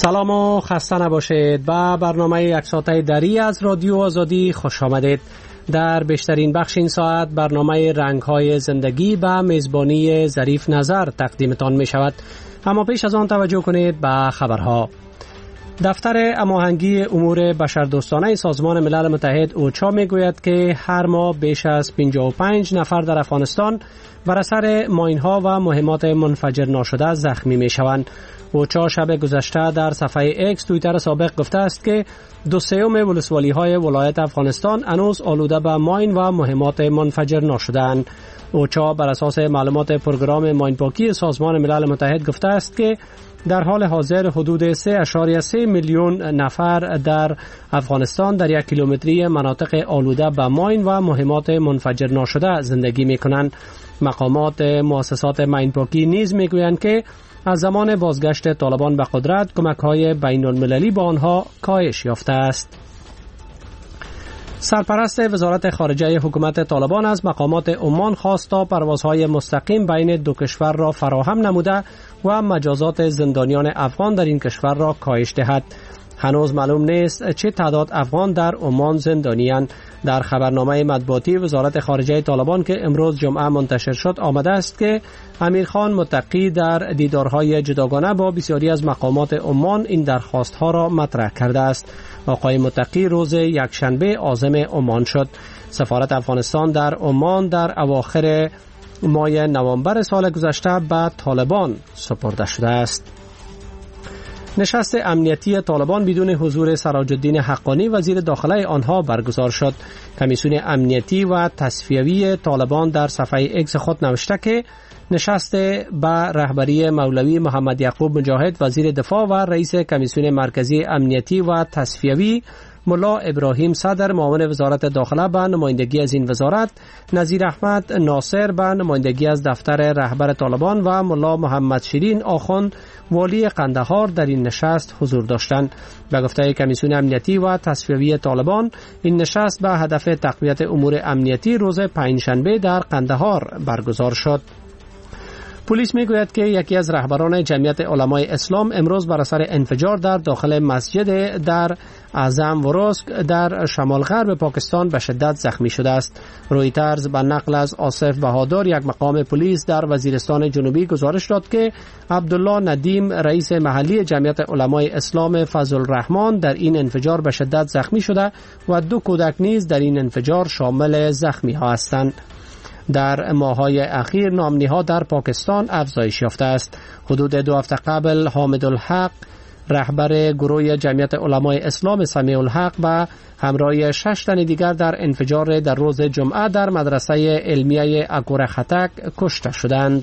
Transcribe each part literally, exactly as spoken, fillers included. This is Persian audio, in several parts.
سلام و خسته نباشید. به برنامه یک ساعته دری از رادیو آزادی خوش آمدید. در بیشترین بخش این ساعت برنامه رنگ‌های زندگی به میزبانی ظریف نظر تقدیمتان می شود. اما پیش از آن توجه کنید به خبرها. دفتر هماهنگی امور بشردوستانه سازمان ملل متحد اوچا می گوید که هر ماه بیش از پنجاه و پنج نفر در افغانستان بر اثر ماین‌ها و مهمات منفجر ناشده زخمی می شوند. اوچا شب گذشته در صفحه ایکس توییتر سابق گفته است که دو سوم ولسوالی‌های ولایت افغانستان هنوز آلوده به ماین و مهمات منفجر ناشده‌اند. اوچا بر اساس معلومات پروگرام ماین پاکی سازمان ملل متحد گفته است که در حال حاضر حدود سه ممیز سه میلیون نفر در افغانستان در یک کیلومتری مناطق آلوده به ماین و مهمات منفجر ناشده زندگی می‌کنند. مقامات مؤسسات ماین پاکی نیز می‌گویند که از زمان بازگشت طالبان به قدرت کمک‌های بین‌المللی به آنها کاهش یافته است. سرپرست وزارت خارجه حکومت طالبان از مقامات عمان خواست تا پروازهای مستقیم بین دو کشور را فراهم نموده و مجازات زندانیان افغان در این کشور را کاهش دهد. هنوز معلوم نیست چه تعداد افغان در عمان زندانی‌اند. در خبرنامه مطبوعاتی وزارت خارجه طالبان که امروز جمعه منتشر شد آمده است که امیرخان متقی در دیدارهای جداگانه با بسیاری از مقامات عمان این درخواستها را مطرح کرده است. آقای متقی روز یکشنبه عازم عمان شد. سفارت افغانستان در عمان در اواخر ماه نوامبر سال گذشته به طالبان سپرده شده است. نشست امنیتی طالبان بدون حضور سراج الدین حقانی وزیر داخله آنها برگزار شد. کمیسیون امنیتی و تصفیوی طالبان در صفحه ایکس خود نوشته که نشست به رهبری مولوی محمد یعقوب مجاهد وزیر دفاع و رئیس کمیسیون مرکزی امنیتی و تصفیوی ملا ابراهیم صدر معاون وزارت داخله به نمایندگی از این وزارت، نظیر احمد ناصر به نمایندگی از دفتر رهبر طالبان و ملا محمد شیرین آخوند والی قندهار در این نشست حضور داشتند. به گفته کمیسیون امنیتی و تصفیوی طالبان این نشست به هدف تقویت امور امنیتی روز پنجشنبه در قندهار برگزار شد. پلیس میگوید که یکی از رهبران جمعیت علمای اسلام امروز بر اثر انفجار در داخل مسجد در اعظم ورسک در شمال غرب پاکستان به شدت زخمی شده است. رویترز به نقل از آصف بهادر یک مقام پلیس در وزیرستان جنوبی گزارش داد که عبدالله ندیم رئیس محلی جمعیت علمای اسلام فضل الرحمن در این انفجار به شدت زخمی شده و دو کودک نیز در این انفجار شامل زخمی ها هستند. در ماه‌های اخیر نام‌نهادها در پاکستان افزایش یافته است. حدود دو هفته قبل حامد الحق رهبر گروه جمعیت علمای اسلام سمیع الحق به همراه شش تن دیگر در انفجار در روز جمعه در مدرسه علمیه اکور خطک کشته شدند.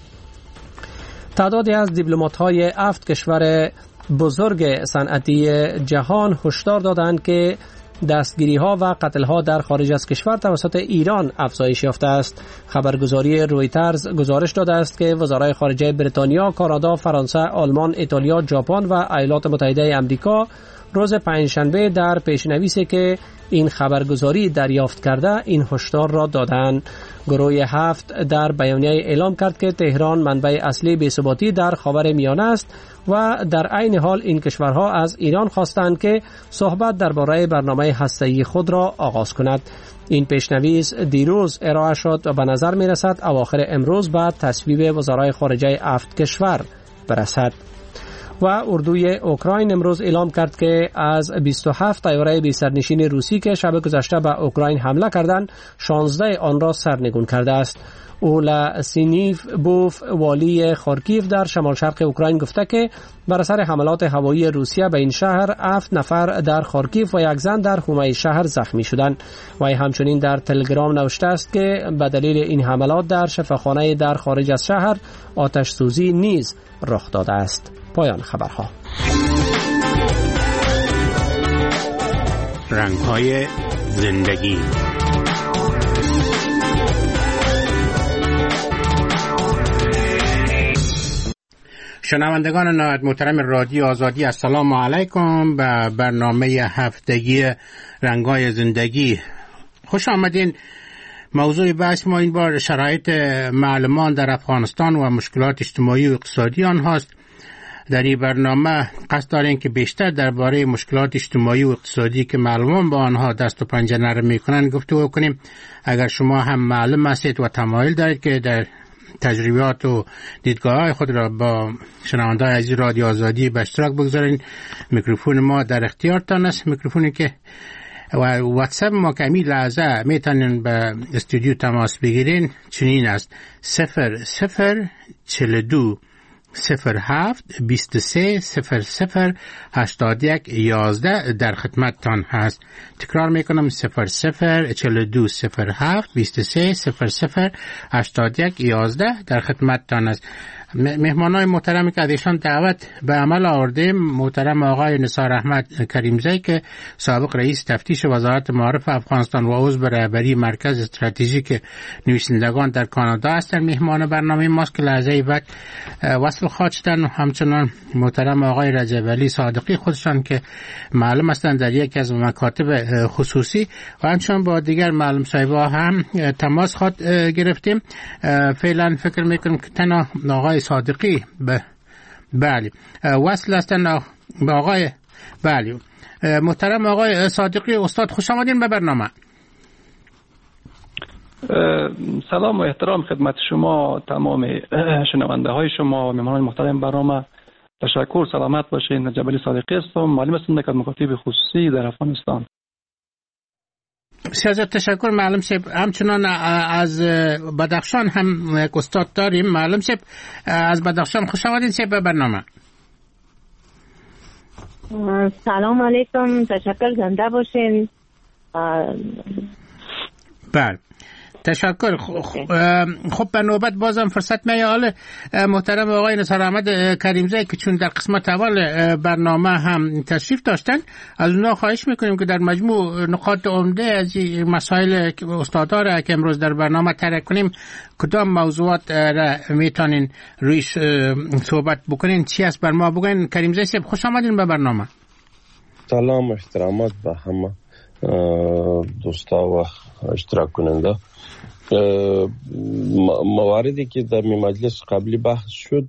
تعدادی از دیپلمات‌های هفت کشور بزرگ صنعتی جهان هشدار دادند که دستگیری‌ها و قتل‌ها در خارج از کشور توسط ایران افزایش یافته است. خبرگزاری رویترز گزارش داده است که وزرای خارجه بریتانیا، کانادا، فرانسه، آلمان، ایتالیا، ژاپن و ایالات متحده آمریکا روز پنجشنبه در پیشنویسی که این خبرگزاری دریافت کرده این هشدار را دادند. گروه هفت در بیانیه اعلام کرد که تهران منبع اصلی بی‌ثباتی در خاورمیانه است و در عین حال این کشورها از ایران خواستند که صحبت درباره برنامه هسته‌ای خود را آغاز کند. این پیشنویس دیروز ارائه شد و به نظر می رسد اواخر امروز بعد تصویب وزرای خارجه هفت کشور برسد. و اردوی اوکراین امروز اعلام کرد که از بیست و هفت طیاره بی سرنشین روسی که شب گذشته به اوکراین حمله کردند شانزده آن را سرنگون کرده است. اولا سینیف بوف والی خارکیف در شمال شرق اوکراین گفته که بر اثر حملات هوایی روسیه به این شهر هفت نفر در خارکیف و یک زن در حومه شهر زخمی شدند. و همچنین در تلگرام نوشته است که به دلیل این حملات در شفاخانه در خارج از شهر آتش سوزی نیز رخ داده است. پایان خبرها. رنگ‌های زندگی. شنوندگان نهایت محترم رادیو آزادی، السلام علیکم به برنامه هفتگی رنگ‌های زندگی. خوش آمدین. موضوع بحث ما این بار شرایط معلمان در افغانستان و مشکلات اجتماعی و اقتصادی آنهاست. در این برنامه قصد داریم که بیشتر درباره مشکلات اجتماعی و اقتصادی که معلمان با آنها دست و پنجه نرم میکنن گفتگو کنیم. اگر شما هم معلم هستید و تمایل دارید که در تجربیات و دیدگاه خود را با شنوندگان عزیز رادیو آزادی به اشتراک بگذارین، میکروفون ما در اختیارتان است. میکروفونی که و واتساپ ما که همین لحظه میتونین به استودیو تماس بگیرین چنین است: صفر صفر چل دو صفر هفت بیست و سه صفر صفر هشتاد یک یازده در خدمتتان هست. تکرار میکنم: صفر صفر چل دو صفر هفت بیست و سه صفر صفر هشتاد یک یازده در خدمتتان است. مهمانای محترمی که ازشان دعوت به عمل آوردیم، محترم آقای نثار احمد کریمزی که سابق رئیس تفتیش وزارت معارف افغانستان و عضو رهبری مرکز استراتژیک نویسندگان در کانادا هستند. مهمان برنامه ماست که لحظه بعد وصل خواهد شدن. و همچنان محترم آقای رجب علی صادقی خودشان که معلم هستند در یکی از مکاتب خصوصی و همچنان با دیگر معلم صاحبا هم تماس خواهد گرفتیم. فعلا فکر میکنم که تنها آقای صادقی ب... بله وصل هستن به آقای بله. محترم آقای صادقی استاد، خوش آمدین به برنامه. سلام و احترام خدمت شما، تمام شنونده های شما و مهمانان محترم برنامه. تشکر، سلامت باشین. نجیب علی صادقی هستم، معلم هستم در مکاتب خصوصی در افغانستان. بسیار تشکر معلم صاحب. همچنان از بدخشان هم یک استاد داریم. معلم صاحب از بدخشان، خوش آمدین صاحب به برنامه. سلام علیکم، تشکر، زنده باشین. بله تشکر. خب به نوبت بازم فرصت میاد. حال محترم آقای نثار احمد کریمزی که چون در قسمت اول برنامه هم تشریف داشتن، از اونا خواهش میکنیم که در مجموع نقاط عمده از مسائل استادا را که امروز در برنامه طرح کنیم کدام موضوعات را میتونین رویش صحبت بکنین، چی است بر ما بگین. کریمزی صاحب خوش آمدین به برنامه. سلام و احترامات به همه دوستا و اشتراک کننده. مواردی که در مجلس قبلی بحث شد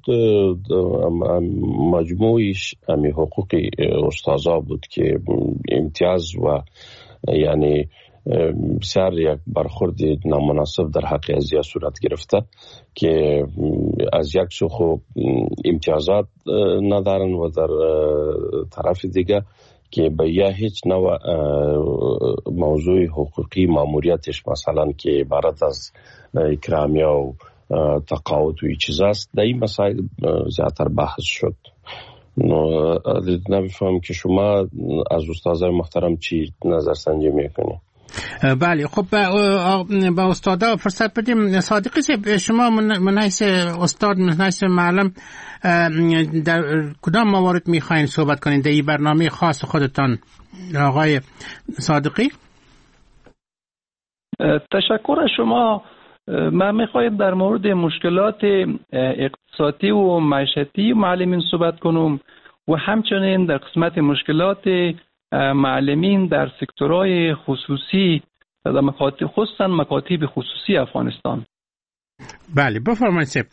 مجموعیش امی حقوقی استازا بود که امتیاز و یعنی بسیار یک برخورد نامناسب در حق ازیا صورت گرفته که از یک سو خب امتیازات ندارن و در طرف دیگه که به یه هیچ نوع موضوع حقوقی ماموریتش مثلا که عبارت از اکرامیه و تقاعد و این چیز است، در این مسائل زیادتر بحث شد. نمیفهم که شما از استادای محترم چی نظر سنجی میکنید؟ بله خب با استادا فرصت بدیم. صادقی صاحب، شما من حیث استاد، من حیث معلم در کدام موارد میخواین صحبت کنین در این برنامه خاص خودتان آقای صادقی؟ تشکر از شما. من میخواید در مورد مشکلات اقتصادی و معیشتی معلمین صحبت کنم و همچنین در قسمت مشکلات معلمین در سکتورهای خصوصی در مکاتب، خصوصا مکاتب خصوصی افغانستان. بله بفرمایید صاحب.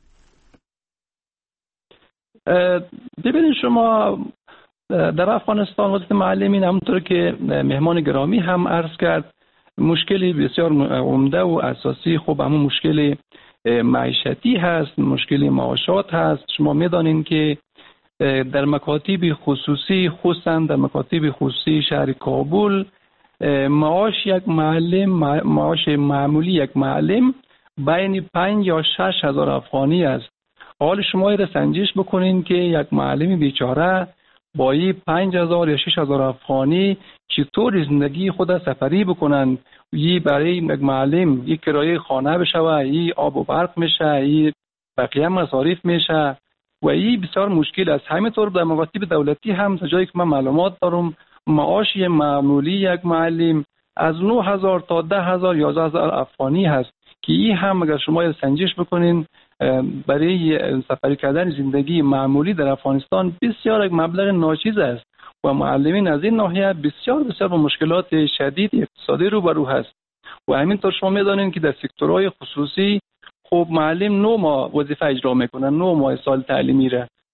ببینید شما در افغانستان وضعیت معلمین همونطور که مهمان گرامی هم عرض کرد مشکلی بسیار عمده و اساسی خب همون مشکل معیشتی هست، مشکل معاشات هست. شما میدانید که در مکاتب خصوصی خصوصا در مکاتب خصوصی شهر کابل معاش یک معلم معاش معمولی یک معلم بین پنج یا شش هزار افغانی است. حال شما را سنجش بکنین که یک معلم بیچاره با این پنج هزار یا شش هزار افغانی چطور زندگی خود سفری بکنند. یی برای یک معلم یک کرایه خانه بشه، یی آب و برق میشه، یی بقیه مصارف میشه و این بسیار مشکل است. همینطور در مکاتب دولتی هم تا جایی که من معلومات دارم معاش معمولی یک معلم از نه هزار تا ده هزار یازده هزار افغانی هست که این هم اگر شما سنجش بکنین برای سفری کردن زندگی معمولی در افغانستان بسیار یک مبلغ ناچیز است و معلمین از این ناحیه بسیار بسیار با مشکلات شدید اقتصادی روبرو هست. و همینطور شما میدانید که در سکتورهای خصوصی خب معلم نه ماه وظیفه اجرا میکنن، نه ماه سال تعلیمی را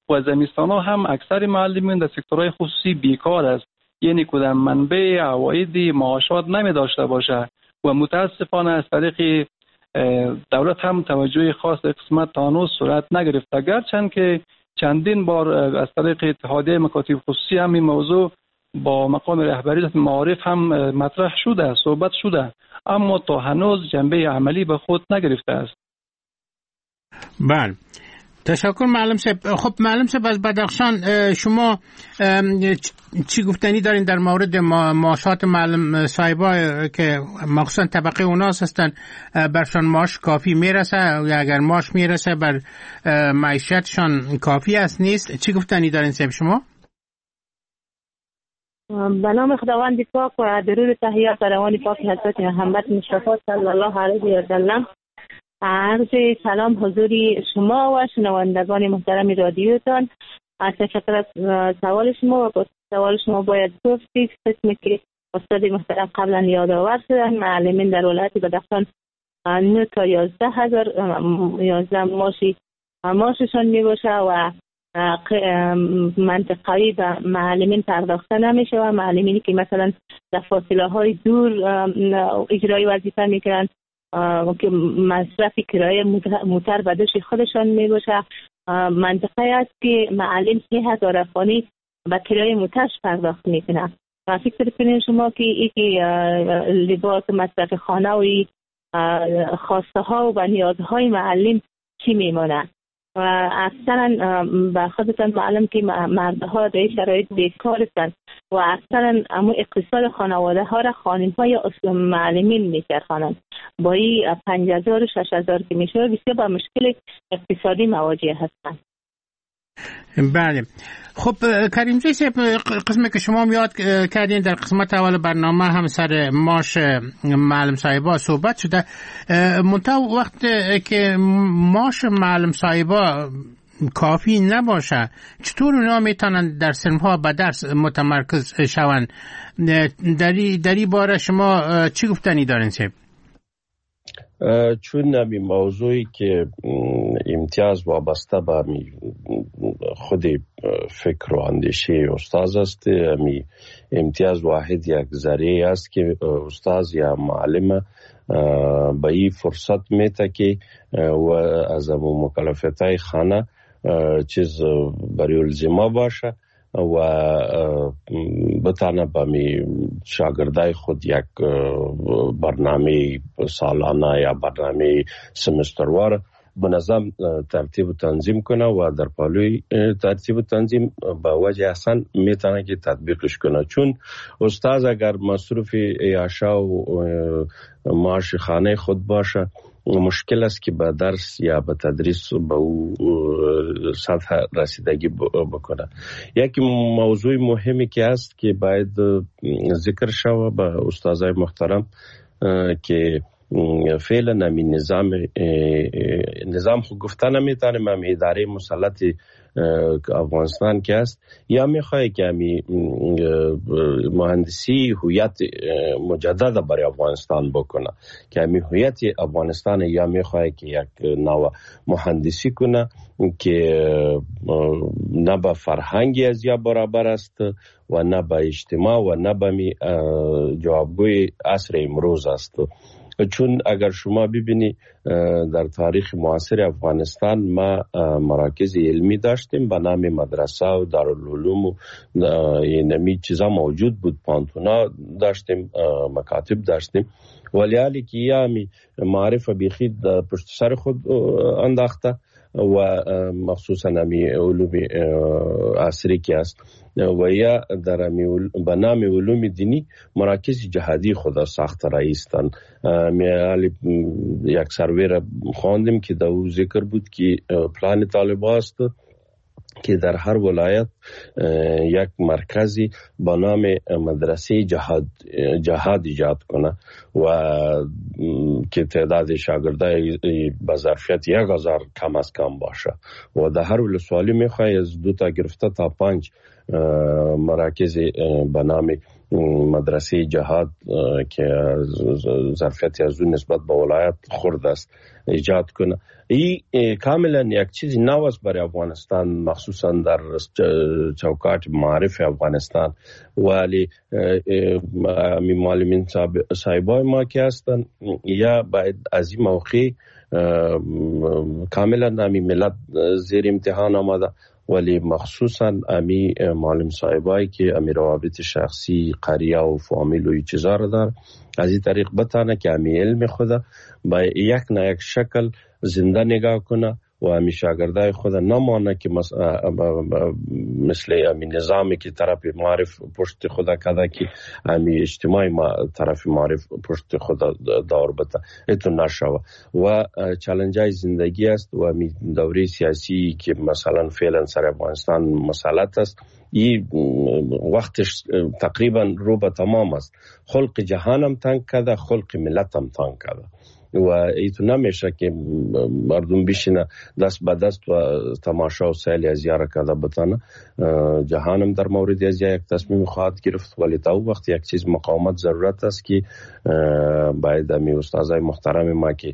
و زمستان ها هم اکثر معلمین در سکتورهای خصوصی بیکار است، یعنی کدام منبع عواید معاشات نمی داشته باشه و متاسفانه از طریق دولت هم توجه خاص قسمت تانوس صورت نگرفته، گرچند که چندین بار از طریق اتحادیه مکاتب خصوصی هم این موضوع با مقام رهبری معارف هم مطرح شده، صحبت شده، اما تا هنوز جنبه عملی به خود نگرفته است. بله، تشکر معلم صاحب. خب معلم صاحب از بدخشان، شما چی گفتنی دارین در مورد معاشات معلم صاحبا که مخصوصا طبقه اوناس هستن، برشان معاش کافی میرسه یا اگر معاش میرسه بر معیشتشان کافی است نیست؟ چی گفتنی دارین صاحب شما؟ به نام خداوند پاک و درود تحیات بر روان پاک حضرت محمد مصطفی صلی الله علیه و سلم. عرض سلام حضوری شما و شنوندگان محترم رادیوتان. از تشکر از سوال شما و سوال شما باید گفتید قسمی که استاد محترم قبلا یادآور شدن، معلمین در ولایت بدخشان نه تا یازده هزار یازده ماشی ماششان می باشه و منطقه‌ای به معلمین پرداخته نمیشه و معلمینی که مثلا در فاصله های دور اجرای وظیفه میکنن که مصرف کرایه موتر به دوش خودشان می باشه، منطقه است که معلم سه هزار افغانی به کرایه موترش پرداخت میکنه و فکر کنید شما که یکی لباس مصرف خانه و خواسته ها و نیازهای معلم چی میمونه و اکثرا به خودتان معلوم که مردها در شرایط بیکار هستند و اکثرا اما اقتصاد خانواده ها را خانم های معلمین میچرخانند. با این پنج هزار و شش هزار که میشه بسیار با مشکل اقتصادی مواجه هستند. بله. خب کریم جی صاحب، قسمی که شما یاد کردین در قسمت اول برنامه هم سر معاش معلم صاحبا صحبت شده، منتها وقت که معاش معلم صاحبا کافی نباشه چطور اونا میتونن در صنف‌ها به درس متمرکز شوند؟ در این باره شما چی گفتنی دارین صاحب؟ چون نمی موضوعی که امتیاز وابسته به خود فکر و اندیشه استاد است، می امتیاز واحد یک ذریعه است که استاد یا معلم به این فرصت میته که و از مکلفیت‌های خانه چیز برای الزما باشه و بتانه به شاگردای خود یک برنامه سالانه یا برنامه سمستروار بنظم ترتیب و تنظیم کنه و در پالوی ترتیب و تنظیم با وجه احسن میتونه که تطبیقش کنه. چون استاد اگر مصروف عیاشا و معاش خانه خود باشه مشکل است که به درس یا به تدریس به او سطح رسیدگی بکنه. یک موضوع مهمی که است که باید ذکر شود به استادای محترم که فعلا نمی نظام نظام خود گفته نمیتونه مم اداره مسلط افغانستان که است یا میخواه که همی مهندسی هویت مجدد برای افغانستان بکنه که همی هویت افغانستان یا میخواه که یک نوع مهندسی کنه که نه به فرهنگی از یا برابر است و نه به اجتماع و نه به جوابگوی عصر امروز است. چون اگر شما ببینی در تاریخ معاصر افغانستان ما مراکز علمی داشتیم به نام مدرسه و دارالعلوم و اینمی چیزا موجود بود، پانتونا داشتیم، مکاتب داشتیم، ولی حالی که یامی معرف بیخی پشت سر خود انداخته و مخصوصا امی علوم عصری که است و یا در امی به نام علوم دینی مراکز جهادی خدا ساخت رایستن. میالی یک سروی را خواندیم که در او ذکر بود که پلان طالبان است که در هر ولایت یک مرکزی با نام مدرسه جهاد جهاد ایجاد کنه و که تعداد شاگردای به ظرفیت یک هزار کم از کم باشه و در هر ولسوالی میخواد از دو تا گرفته تا پنج مراکز به نام مدرسه جهاد که ظرفیت از اون نسبت به ولایت خرد است ایجاد کنه. این کاملا یک چیزی نو است برای افغانستان، مخصوصا در چوکات معارف افغانستان. ولی می معلمین صاحبای ما که هستن یا باید از این موقع کاملا امی ملت زیر امتحان آمده، ولی مخصوصا امی معلم صاحبایی که امی روابط شخصی قریه و فامیل و این چیزا رو دار، از این طریق بتانه که امی علم خود با یک نه یک شکل زنده نگاه کنه و امی شاگردای خود نمانه که مثل امی نظامی که طرف معرف پشت خود کده که امی اجتماعی ما طرف معرف پشت خود دار بته ایتو نشوه و چالنجای زندگی است و امی دوره سیاسی که مثلا فعلا سر افغانستان مسلط است، این وقتش تقریبا رو به تمام است. خلق جهانم تنگ کده، خلق ملتم تنگ کده و ایتو نمیشه که مردم بیشینه دست به دست و تماشا و سیل از یاره کده بتانه. جهانم در مورد از یک تصمیم خواهد گرفت، ولی تا وقت یک چیز مقاومت ضرورت است که باید امی استازای محترم ما که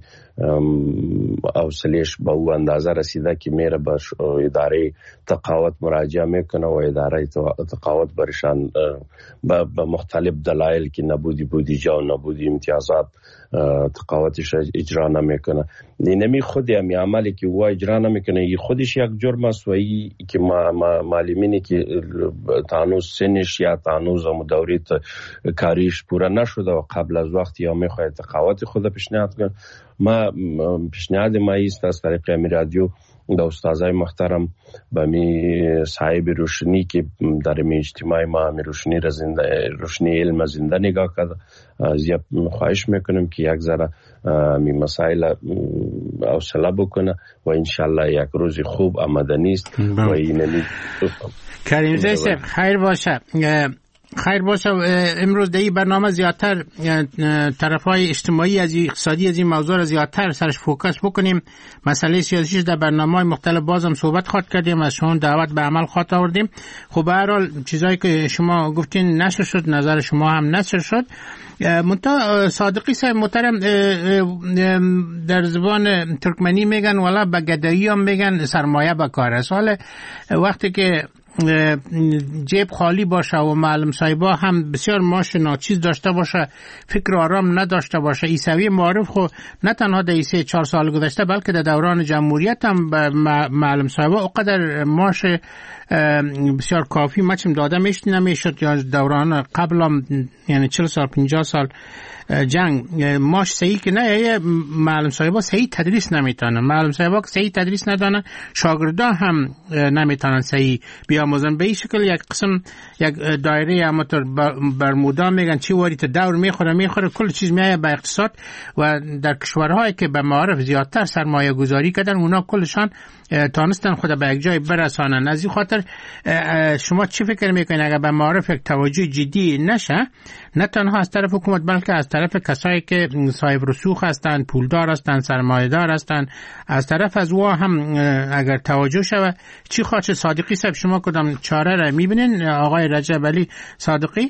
حوصله‌اش به او اندازه رسیده که میره به اداره تقاعد مراجعه میکنه و اداره تقاعد برشان به مختلف دلایل که نبودی بودجه و نبودی امتیازات تقاعدش اجرا نمیکنه. نمی خودی امی عملی که او اجرا نمیکنه ای خودش یک جرم است و ای که معلمینی که تانوز سنش یا تانوز و دوریت کاریش پورا نشده و قبل از وقت یا میخواد تقاعد خود پیشنهاد کنه. ما پیشنهاد ما است از طریق امی رادیو دا استادای محترم با می صاحب روشنی که در می اجتماع ما می روشنی را زنده روشنی علم زنده نگاه کرده، زیاد خواهش میکنم که یک ذره می مسائل حوصله بکنه و انشالله یک روز خوب آمدنی است و اینمی کریم زیسف خیر باشه. خیر باشه. امروز در این برنامه زیادتر طرفای اجتماعی از اقتصادی از این موضوع را زیادتر سرش فوکس بکنیم. مسئله سیاسیش در برنامه‌های مختلف بازم صحبت خواهد کردیم، از شما دعوت به عمل خواهد آوردیم. خب به هر حال چیزایی که شما گفتین نشر شد، نظر شما هم نشر شد. منتها صادقی صاحب محترم در زبان ترکمنی میگن والا به گدایی هم میگن سرمایه به کار است. حالا وقتی که جیب خالی باشه و معلم صاحبا هم بسیار معاش ناچیز داشته باشه، فکر آرام نداشته باشه، عیسوی معارف خو نه تنها در سه چهار سال گذشته بلکه در دوران جمهوریت هم معلم صاحبا اقدر معاش بسیار کافی مچم داده میشد نمیشد، یا دوران قبل هم یعنی چهل سال پنجاه سال جنگ ماش صحیح که نه، یه معلم صاحبا صحیح تدریس نمیتونن، معلم صاحبا که صحیح تدریس ندانن شاگردا هم نمیتونن صحیح بیاموزن. به این شکل یک قسم یک دایره همونطور برمودا میگن چی واریت دور میخوره میخوره کل چیز میایه به اقتصاد و در کشورهایی که به معارف زیادتر سرمایه گذاری کردن اونا کلشان تانستن خود به یک جای برسانن. از این خاطر شما چی فکر میکنین اگر به معارف یک توجه جدی نشه، نه تنها از طرف حکومت بلکه از طرف کسایی که صاحب رسوخ هستند، پولدار هستند، سرمایه‌دار هستند، از طرف از وا هم اگر توجه شوه چی خواهد؟ صادقی صاحب شما کدام چاره را میبینین؟ آقای رجب علی صادقی.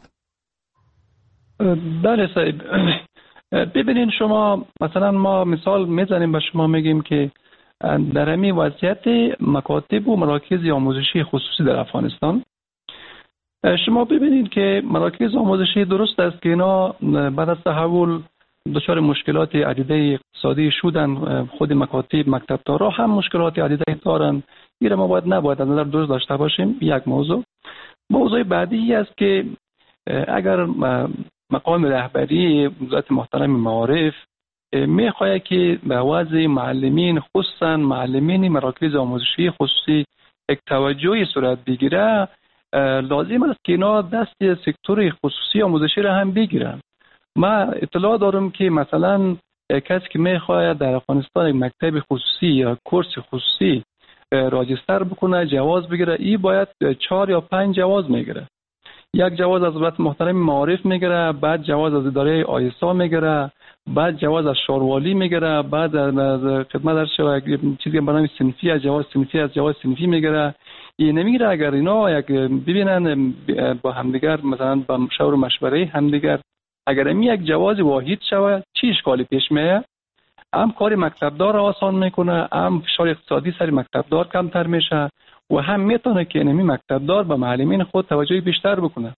بله صاحب، ببینین شما مثلا ما مثال میزنیم به شما میگیم که در همین وضعیت مکاتب و مراکز آموزشی خصوصی در افغانستان شما ببینید که مراکز آموزشی درست است که اینا بعد از تحول دچار مشکلات عدیده اقتصادی شدن، خود مکاتب مکتبدارا هم مشکلات عدیده دارند. این ما باید نباید از نظر درست داشته باشیم. یک موضوع موضوع بعدی است که اگر مقام رهبری وزارت محترم معارف میخواهد که به وضع معلمین خصوصا معلمین مراکز آموزشی خصوصی یک توجهی صورت بگیره، لازم است که اینا دست سکتور خصوصی آموزشی را هم بگیرن. ما اطلاع دارم که مثلا کسی که میخواهد در افغانستان یک مکتب خصوصی یا کورس خصوصی راجستر بکنه، جواز بگیره. این باید چهار یا پنج جواز میگیره. یک جواز از وزارت محترم معارف میگیره، بعد جواز از اداره آیسا میگیره، بعد جواز از شاروالی میگیره، بعد از خدمت در شو چیزی به نام صنفی از جواز صنفی از جواز صنفی میگیره. این نمیگیره. اگر اینا یک ببینن با همدیگر مثلا با شور مشوره همدیگر اگر این یک جواز واحد شود چی اشکالی پیش میاد؟ هم کار مکتبدار آسان میکنه، هم فشار اقتصادی سر مکتبدار کمتر میشه و هم میتونه که اینمی مکتبدار به معلمین خود توجه بیشتر بکنه.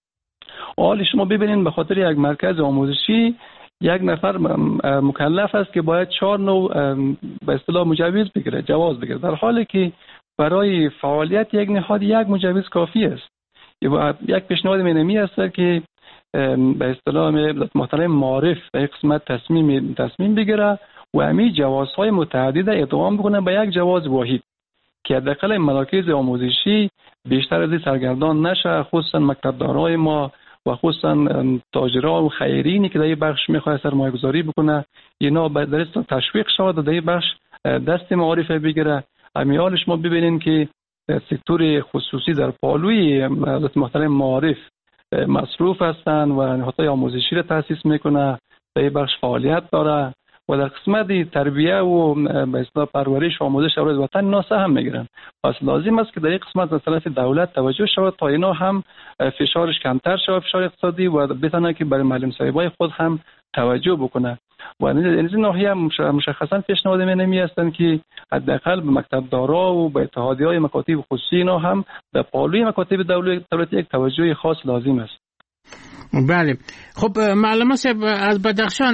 حالا شما ببینید به خاطر یک مرکز آموزشی یک نفر مکلف است که باید چهار نوع به اصطلاح مجوز بگیره، جواز بگیره، در حالی که برای فعالیت یک نهاد یک مجوز کافی است. یک پیشنهاد منمی است که به اصطلاح محترم معارف به قسمت تصمیم تصمیم بگیره و همین جوازهای متعدد ادغام بکنه به یک جواز واحد که حداقل مراکز آموزشی بیشتر از این سرگردان نشه، خصوصا مکتبدارای ما و خصوصا تاجران و خیرینی که در این بخش میخواد سرمایه گذاری بکنه اینا به درست تشویق شود و در این بخش دست معارف بگیره. امیال شما ببینید که سکتور خصوصی در پالوی حضرت محترم معارف مصروف هستند و نهادهای آموزشی را تأسیس میکنه، در این بخش فعالیت داره و در قسمت تربیه و به اصطلاح پرورش و آموزش اولاد وطن اینا سهم میگیرن. پس لازم است که در این قسمت از طرف دولت توجه شود تا اینا هم فشارش کمتر شود، فشار اقتصادی، و بتونه که برای معلم صاحبای خود هم توجه بکنه. و از این ناحیه مشخصا پیشنهاد منمی هستند که حداقل به مکتبدارا و به اتحادیه‌های مکاتب خصوصی اینا هم در پالوی مکاتب دولتی یک توجه خاص لازم است. بله. خب معلم صاحب از بدخشان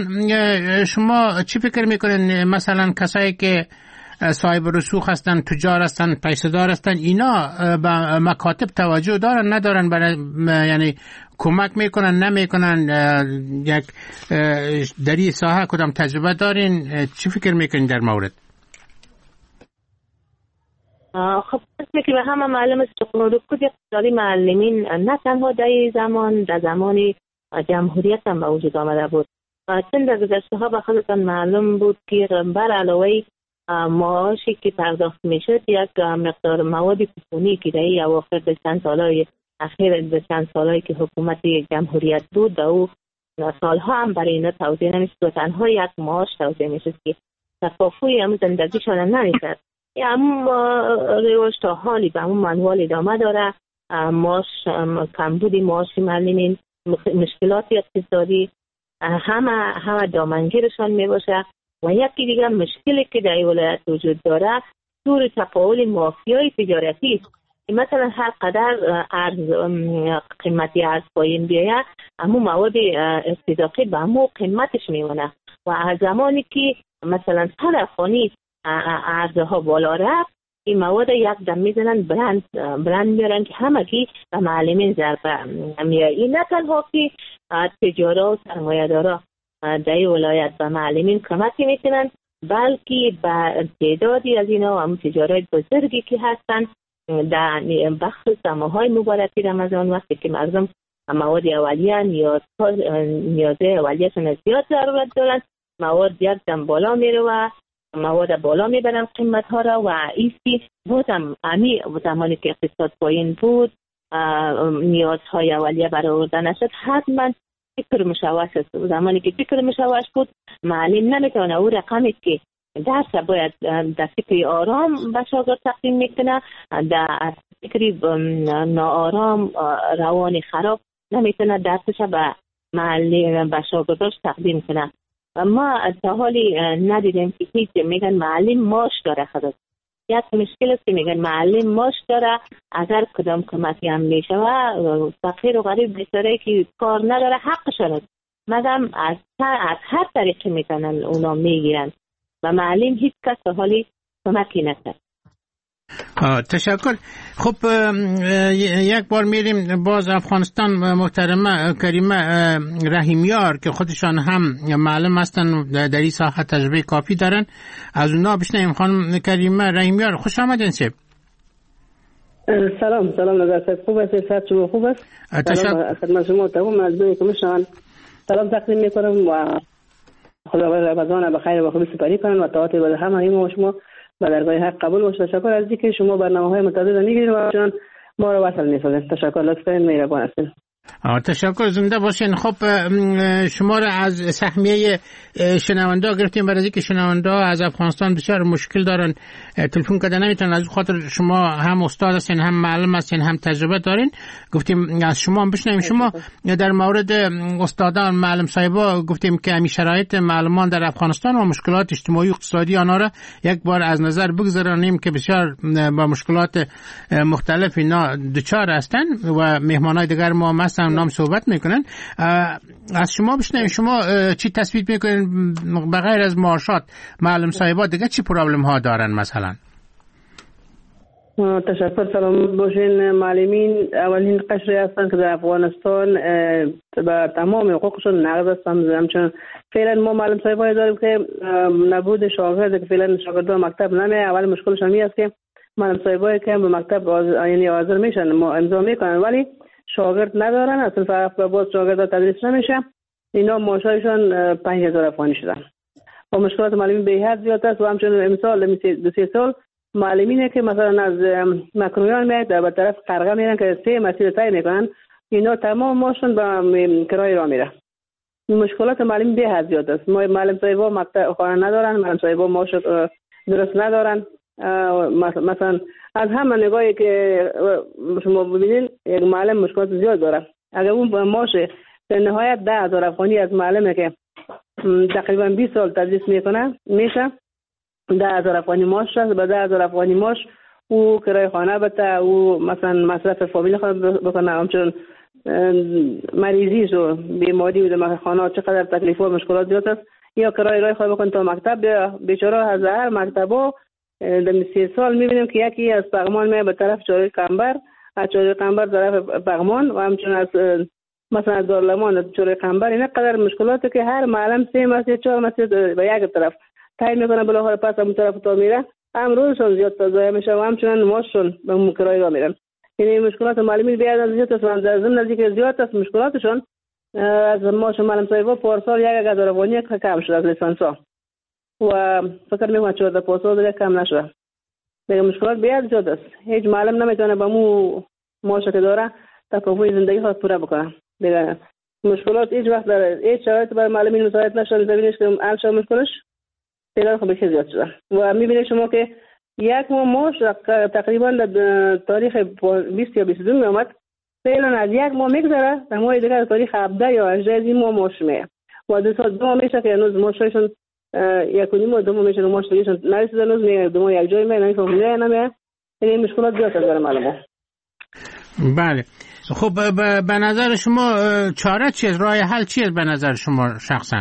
شما چی فکر میکنین مثلا کسایی که صاحب رسوخ هستن، تجار هستن، پیسه‌دار هستن، اینا به مکاتب توجه دارن ندارن؟ برای یعنی کمک میکنن نمیکنن؟ یک در این ساحه کدام تجربه دارین؟ چی فکر میکنین در مورد؟ خب مثل که به همه معلوم است رکود اقتصادی معلمین نه تنها در زمان در زمان جمهوریت هم به وجود آمده بود. چند در گذشته ها به خودتان معلوم بود که بر علاوه معاشی که پرداخت میشد یک مقدار مواد کوپونی که در اواخر به چند سالهای اخیر به چند سالهایی که حکومت جمهوریت بود در او سالها هم برای اینا توزیع نمیشد و تنها یک معاش توزیع میشد که تکافوی هم زندگیشان نمیشد. همون روش تا حالی به همون منوال ادامه داره. معاش کمبودی معاش معلمین، مشکلات اقتصادی همه همه دامنگیرشان میباشه. و یکی دیگه مشکلی که در ولایت وجود داره دور تفاول مافیای تجارتی است. مثلا هر قدر ارز قیمتی ارز پایین بیاید همون مواد استضافی به همون قیمتش میمونه و از زمانی که مثلا تلفنی ارزها بالا رفت این مواد یک دم میزنن برند برند میارن که همگی به معلمین ضربه میاد. این نه تنها که تجارا و سرمایه‌دارا در ولایت به معلمین کمکی میکنن بلکه به تعدادی از اینا هم تجارت بزرگی که هستن در بخش سماهای مبارکی رمضان وقتی که مردم مواد اولیه نیاز نیاز اولیه‌شون زیاد ضرورت دارن مواد یک دم بالا میره و مواد بالا میبرن قیمت ها را و ایستی بودم امی زمانی که اقتصاد پایین بود نیازهای اولیه برآورده نشد حتما فکر مشوش است. زمانی که فکر مشوش بود معلم نمیتونه او رقمی که درس باید در فکری آرام به شاگرد تقدیم میکنه در فکری ناآرام روانی خراب نمیتونه درسش به معلم به شاگرداش تقدیم کنه. ما تا حالی ندیدیم که هیچ میگن معلم ماش داره. خلاص یک مشکل است که میگن معلم ماش داره اگر کدام کمکی هم میشه و فقیر و غریب بیچاره که کار نداره حقشون است مدام از از هر طریقی میتونن اونا میگیرن و معلم هیچ کس تا حالی کمکی نکرد. تشکر. خب یک بار میریم باز افغانستان. محترمه کریمه رحیمیار که خودشان هم معلم هستن در این ساحه تجربه کافی دارن از اونا بشنویم. خانم کریمه رحیمیار خوش آمدین. سب سلام سلام نظر خوب است. صحت شما خوب است؟ سلام خدمت شما تمام مجموعه که میشن سلام تقدیم میکنم و خداوند رمضان بخیر و خوبی سپری کنن و طاعت و همه ما شما به درگاه حق قبول باشه. تشکر از اینکه شما برنامه‌های متعدد میگیرید و چون ما رو وصل می‌سازید. تشکر، لطفاً مهربان هستید. تشکر، زنده باشین. خب شما را از سهمیه شنونده گرفتیم برای اینکه شنونده از افغانستان بسیار مشکل دارن، تلفن کردن نمیتونن. از خاطر شما هم استاد هستین، هم معلم هستین، هم تجربه دارین، گفتیم از شما هم بشنویم. شما در مورد استادان، معلم صاحبا گفتیم که همین شرایط معلمان در افغانستان و مشکلات اجتماعی و اقتصادی آنها را یک بار از نظر بگذرانیم که بسیار با مشکلات مختلف اینا دچار هستن و مهمانای دیگر ما هم نام صحبت میکنن. از شما بشنویم، شما چی تصویب میکنین بغیر از معاشات معلم صاحبات دیگه چی پرابلم ها دارن مثلا؟ تشکر، سلام باشین. معلمین اولین قشری هستن که در افغانستان به تمام حقوقشون نقض هستن. همچنین فعلا ما معلم صاحبای داریم که نبود شاگرد که فعلا شاگردان مکتب نمی. اول مشکلش همی است که معلم صاحبای که به مکتب یعنی حاضر میشن، ما امضا میکنن ولی شاگرد ندارن، اصلا فقط به باز شاگرد تدریس نمیشه. اینا معاششون پنج هزار افغانی شدن و مشکلات معلمین به حد زیاد است. و همچنین امسال دو سه سال معلمینه که مثلا از مکرویان میاد در طرف قرغه میرن که سه مسیر طی میکنن، اینا تمام ماشون به کرایه را میره. مشکلات معلمین به حد زیاد است. ما معلم صاحبا مکتب خانه ندارن، معلم صاحبا معاش درست ندارن. مثلا از همه نگاهی که شما ببینید یک معلم مشکلات زیاد داره. اگر اون معاش در نهایت ده هزار افغانی از معلمه که تقریبا بیست سال تدریس میکنه میشه، ده هزار افغانی معاش است. به ده هزار افغانی معاش او کرایه خانه بده، او مثلا مصرف فامیل خود بکنه، همچنین مریضی و بیماری و در خانه چقدر تکلیف و مشکلات زیاد است. یا کرایه راه خود بکنه تا مکتب، بیچاره از هر مکتبو در سی سال میبینیم که یکی از پغمان میاد به طرف چاره قنبر، از چاره قنبر طرف پغمان و همچنین از مثلا از دارالمان چاره قنبر. اینا قدر مشکلاته که هر معلم سه مسیر چهار مسیر به یک طرف طی میکنه، بالاخره پس اون طرف تا میره، امروزشون زیاد تضایع میشه و همچنین ماشون به مکرای را میرن. یعنی مشکلات معلمین بیاد زیاد است و در ضمن نزدیک زیاد است مشکلاتشون. از ماش معلم صاحبا پارسال یک هزار افغانی کم شد از لیسانسا و فکر میکنم چهارده پاسال دیگه کم نشده. دیگه مشکلات بیاد زیاد است. هیچ معلم نمیتونه با مو معاش که داره تکافوی زندگی خود پورا بکنه. دیگه مشکلات هیچ وقت داره، هیچ شرایط برای معلمین مساعد نشده. زمینش که حل شد مشکلش دیگه خب بسیار زیاد شده و میبینید شما که یک ماه معاش تقریبا در تاریخ بیست یا بیست و دو میامد، فعلا از یک ماه میگذره در ماه دیگه تاریخ هفده یا هجده این ماه معاش میه و دو سال دو ماه میشه که هنوز معاششون یک و نیم و دو ماه میشه که معاش دیگهشون نرسیده، هنوز میگه دو ماه یک جای میه نمیفهمیده نمیه. این مشکلات زیاد از معلمان. بله خب به نظر شما چاره چیه، راه حل چیه به نظر شما شخصا؟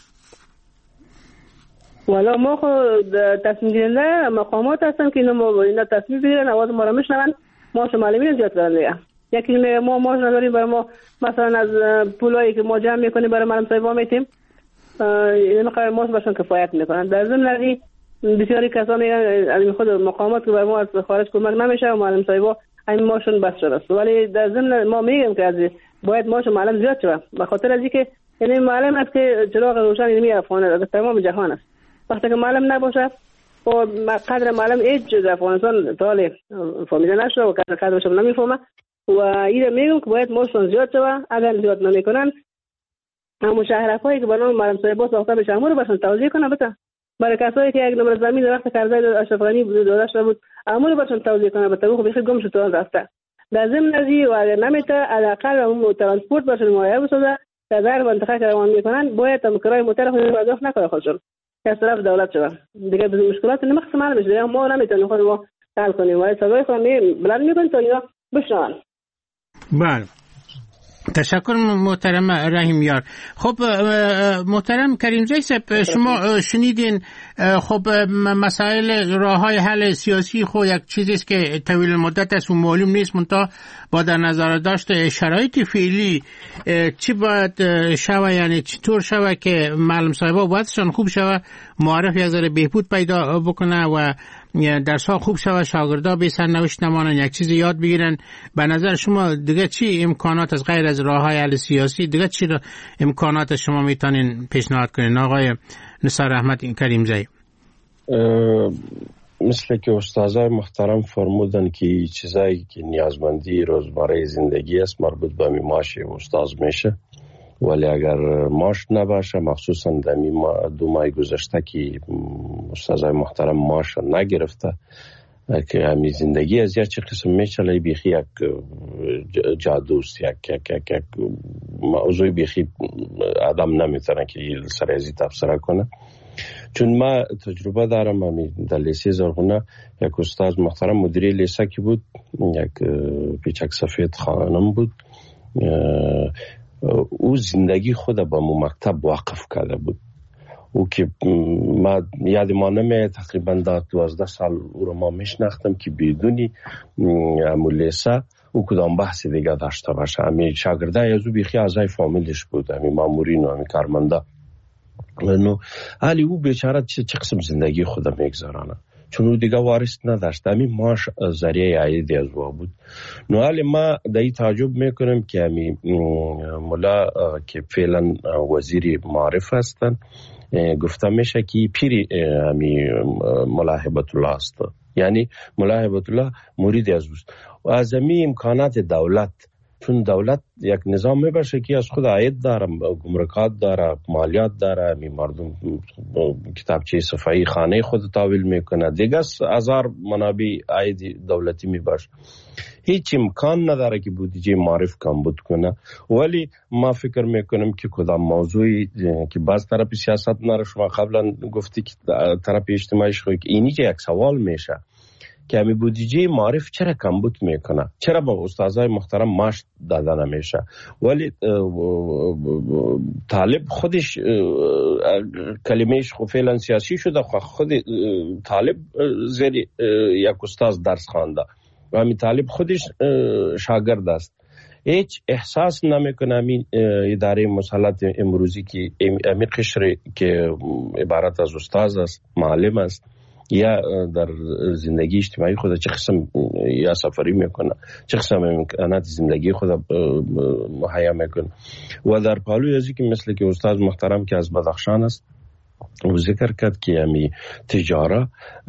والا ما خود تصمیم گیرنده مقامات هستن که اینا اینا تصمیم بگیرن، آواز ما رو میشنون، ما شما معلمین زیاد کردن دیگه. یکی میگه ما معاش نداریم، برای ما مثلا از پولایی که ما جمع میکنیم برای معلم صاحبا میتیم این مقدار معاش باشن کفایت میکنن. در ضمن از بسیاری کسا میگن از خود مقامات که برای ما از خارج کمک نمیشه و معلم صاحبا همین معاشون بس شده است، ولی در ضمن ما میگیم که از باید معاش معلم زیاد شه به خاطر از اینکه یعنی معلم است که چراغ روشن علمی افغان در تمام جهان است. وقتی که معلم نباشه و قدر معلم هیچ در افغانستان طالع فهمیده نشده و قدرش هم نمیفهمه و این میگم که باید معاششون زیاد شه. اگر زیاد نمیکنن مشاهره‌هایی که برای معلم صاحبا ساخته بشه امور باشن توضیح کنه بتا برای کسایی که یک نمره زمین وقت قرضه اشرف غنی داده شده بود امور باشن توضیح کنه بتا خب بخیر گم شد رفته. در ضمن ازی و اگر نمیته علاقه اون ترانسپورت باشه مایه بسازه در در منطقه که روان میکنن باید هم کرای موتر خود پرداخت نکنه خودشون از طرف دولت شده. دیگه به مشکلات نمیخوام حل بشه، ما نمیتونیم خود ما حل کنیم و صدای خود می بلند میکنیم تا اینا بشنون. بله تشکر محترم رحیم یار. خب محترم کریمزی صاحب شما شنیدین خب مسائل راههای حل سیاسی خو یک چیزی است که طویل مدت است و معلوم نیست، منتها با در نظر داشت شرایط فعلی چی باید شوه، یعنی چطور شوه که معلم صاحبا بایدشان خوب شوه، معرف یک ذره بهبود پیدا بکنه و درس ها خوب شوه، شاگردا به سرنوشت نمانن، یک چیز یاد بگیرن. به نظر شما دیگه چی امکانات از غیر از راههای حل سیاسی دیگه چی امکانات شما میتونین پیشنهاد کنین آقای نثار احمد کریمزی؟ مثل که استادای محترم فرمودن که چیزایی که نیازمندی روزمره زندگی است مربوط به معاش استاد میشه، ولی اگر معاش نباشه، مخصوصا در دو ماه گذشته که استادای محترم معاش نگرفته که همین زندگی از یک چه قسم میچله، بیخی یک جادوست، یک یک یک یک موضوع بیخی آدم نمیتونه که سریزی تفسیر کنه. چون ما تجربه دارم، همین در لیسه زرغونه یک استاد محترم مدیری لیسه کی بود، یک پیچک سفید خانم بود، او زندگی خود با مو مکتب واقف کرده بود. او که ما یاد ما نمیه، تقریبا در دوازده سال او رو ما میشناختم که بدونی امو لیسه او کدام بحث دیگه داشته باشه. همین شاگرده از او بیخی اعضای فامیلش بود، همین مامورین و همین کارمنده. نو حالی او بیچاره چه قسم زندگی خود میگذرانه، چون او دیگه وارث نداشت، همین ماش ذریعه عاید از او بود. نو حالی ما دایی تعجب میکنم که همین مولا که فعلا وزیر معارف هستن گفته میشه که پیری همین مولا هبت الله است، یعنی مولا هبت الله مرید از اوست و از همین امکانات دولت، چون دولت یک نظام میباشه که از خود عاید داره، گمرکات داره، مالیات داره، می مردم کتابچه صفایی خانه خود تحویل میکنه، دیگه هزار منابع عاید دولتی میباشه. هیچ امکان نداره که بودجه معرف کمبود کنه. ولی ما فکر میکنم که کدام موضوعی که باز طرف سیاست نره، شما قبلا گفتی که طرف اجتماعیش خوی که اینی که یک سوال میشه که همی بودجه معرف چرا کمبود میکنه، چرا با استادای محترم معاش داده نمیشه. ولی طالب خودش کلمهش خو فعلا سیاسی شده، خود طالب زیر یک استاد درس خوانده و همین طالب خودش شاگرد است، هیچ احساس نمیکنه همین اداره مسلط امروزی که همین قشر که عبارت از استاد است، معلم است، یا در زندگی اجتماعی خود چه قسم یا سفری میکنه، چه قسم امکانات زندگی خود مهیا میکنه. و در پالوی ازی که مثل که استاد محترم که از بدخشان است و ذکر کرد که همی تجاره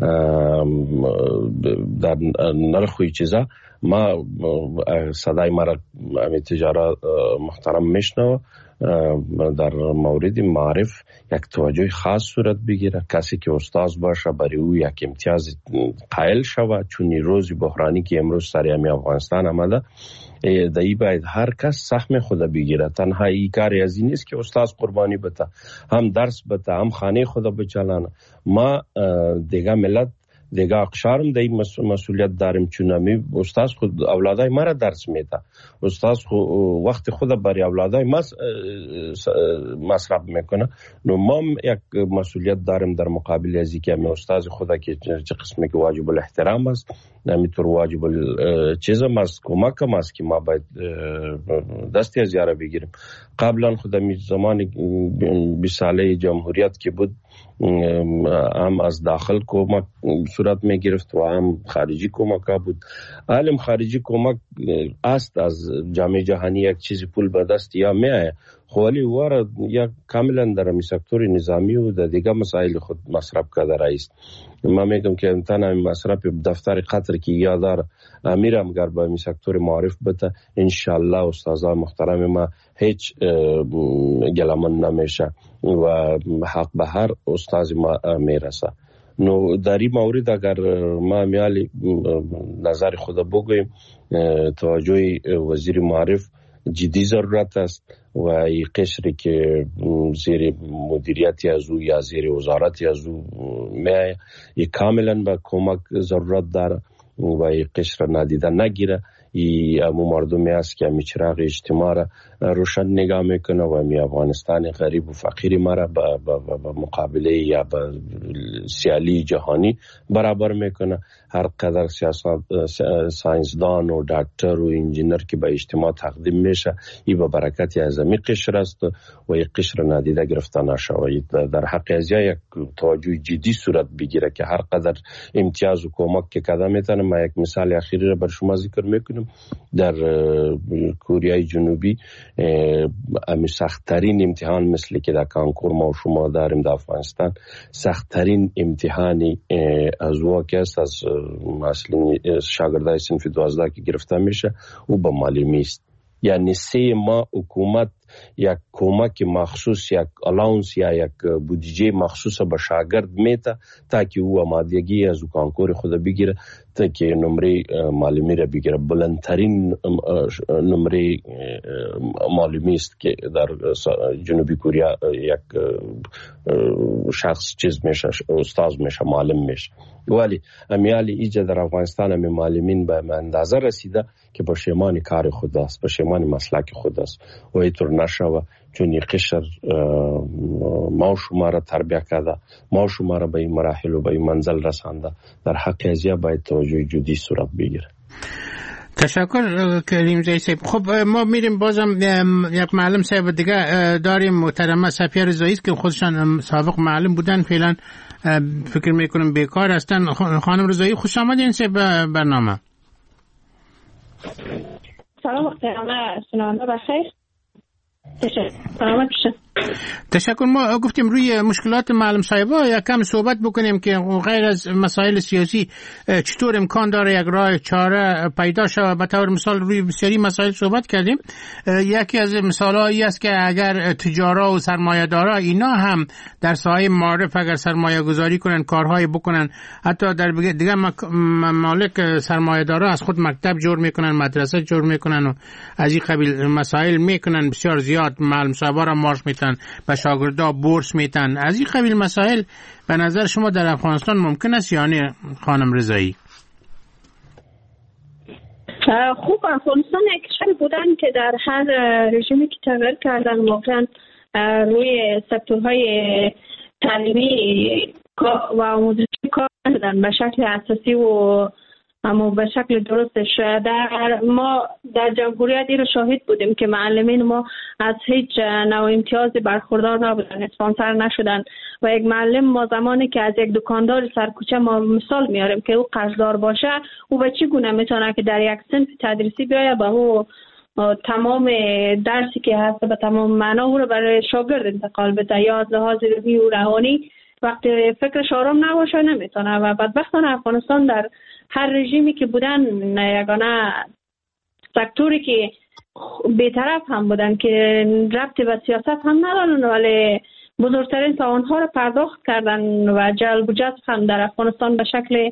در نرخوی چیزا، ما صدای مرا همی تجاره محترم میشنو در مورد معرف یک توجه خاص صورت بگیره، کسی که استاد باشه برای او یک امتیاز قائل شود، چون روزی بحرانی که امروز سر همی افغانستان آمده دایی باید هر کس سهم خود بگیره. تنها ای کاری از این نیست که استاد قربانی بده، هم درس بده، هم خانه خود بچلانه. ما دیگه ملت دیگه اقشارم دی مسئولیت داریم، چون همی استاد خود اولادای ما را درس میده، استاد وقت خود برای اولادای ما مصرف میکنه. نو ما یک مسئولیت داریم در مقابل ازی که همی استاد خود که چه قسمی که واجب الاحترام است، نمیتور واجب چیزم است، کمک هم است که ما باید دستی از یاره بگیریم. قبلا خود همی زمان بیست ساله جمهوریت که بود هم از داخل کمک صورت می گرفت و هم خارجی کمک بود. عالم خارجی کمک است از جامعه جهانی یک چیزی پول به دست یا می آید، ولی وارد یا کاملا در می سکتور نظامی و در دیگه مسائل خود مصرف کرده رئیس. ما میگم که امتحان مصرف دفتر قطر که یادار امیرم گر با می سکتور معارف بده، انشالله استادای محترم ما هیچ گلمان نمیشه و حق به هر استاد ما میرسه. نو در این مورد اگر ما میالی نظر خود بگویم، توجه وزیر معارف جدی ضرورت است و این قشری که زیر مدیریتی از او یا زیر وزارتی از او میایه این کاملا به کمک ضرورت داره و این قشر نادیده نگیره. ای امو مردمی است که همی چراغ اجتماع را روشن نگاه میکنه و همی افغانستان غریب و فقیر ما را با, با, با, با مقابله یا با سیالی جهانی برابر میکنه. هر قدر سیاست ساینسدان و دکتر و انجینر که به اجتماع تقدیم میشه، ای با برکتی از همی قشر است و این قشر نادیده گرفته نشود. در حق ازیا یک توجه جدی صورت بگیره که هر قدر امتیاز و کمک که کده میتونه. ما یک مثال اخیری را بر شما ذکر میکنم. هم در کره جنوبی امی سخت‌ترین امتحان مثل که در کانکور ما و شما داریم در افغانستان، سخت‌ترین امتحانی از واقع است از مثلا شاگردای صنف دوازده که گرفته میشه او به معلمی است. یعنی سه ماه حکومت یک کمک مخصوص، یک الاونس یا یک بودجه مخصوص به شاگرد میته تا که او آمادگی از کانکور خود بگیره تا که نمره معلمی را بگیره. بلندترین نمره معلمی است که در جنوبی کره یک شخص چیز میشه، استاد میشه، معلم میشه. ولی امیالی ایجا در افغانستان امی معلمین به اندازه رسیده که با شیمان کار خود است، با شیمان مسلک خود است و اینطور نشوه چون این قشر ما شما را تربیه کرده، ما شما را به این مراحل و به این منزل رسانده. در حق ازیا باید توجه جدی صورت بگیره. تشکر کریم زی صاحب. خب ما میریم بازم یک معلم صاحب دیگه داریم، محترمه صفیه رضایی که خودشان سابق معلم بودن، فعلا فکر میکنم بیکار هستن. خانم رضایی خوش آمدین به برنامه. سلام محترمه شنونده بخیر. تشکر. تشکر. ما گفتیم روی مشکلات معلم صاحبا یک کم صحبت بکنیم که غیر از مسائل سیاسی چطور امکان داره یک راه چاره پیدا شود. به طور مثال روی بسیاری مسائل صحبت کردیم. یکی از مثالایی است که اگر تجارا و سرمایه‌دارا اینا هم در ساحه معارف اگر سرمایه گذاری کنن، کارهای بکنن، حتی در دیگه ممالک سرمایه‌دارا از خود مکتب جور میکنن، مدرسه جور میکنن و از این قبیل مسائل میکنن، بسیار زیاد معلم صاحبا را مارش میتن، به شاگردا بورس میتن. از این قبیل مسائل به نظر شما در افغانستان ممکن است یا نه خانم رضایی؟ خوب، افغانستان یک کشور بودن که در هر رژیمی که تغییر کردن واقعا روی سکتورهای تعلیمی و آموزشی کار کردن به شکل اساسی و اما به شکل درستش. در ما در جمهوریت این رو شاهد بودیم که معلمین ما از هیچ نوع امتیازی برخوردار نبودن، اسپانسر نشدن و یک معلم ما زمانی که از یک دکاندار سرکوچه ما مثال میاریم که او قرضدار باشه، او به چی گونه میتونه که در یک صنف تدریسی بیایه به او تمام درسی که هست به تمام معنا او رو برای شاگرد انتقال بده یا از لحاظ روحی و روانی وقتی فکرش آرام نباشه نمیتونه. و بدبختانه افغانستان در هر رژیمی که بودن یگانه سکتوری که بی‌طرف هم بودن که ربطی به سیاست هم ندارن ولی بزرگترین تاوان‌ها رو پرداخت کردن و جلب و جذب هم در افغانستان به شکل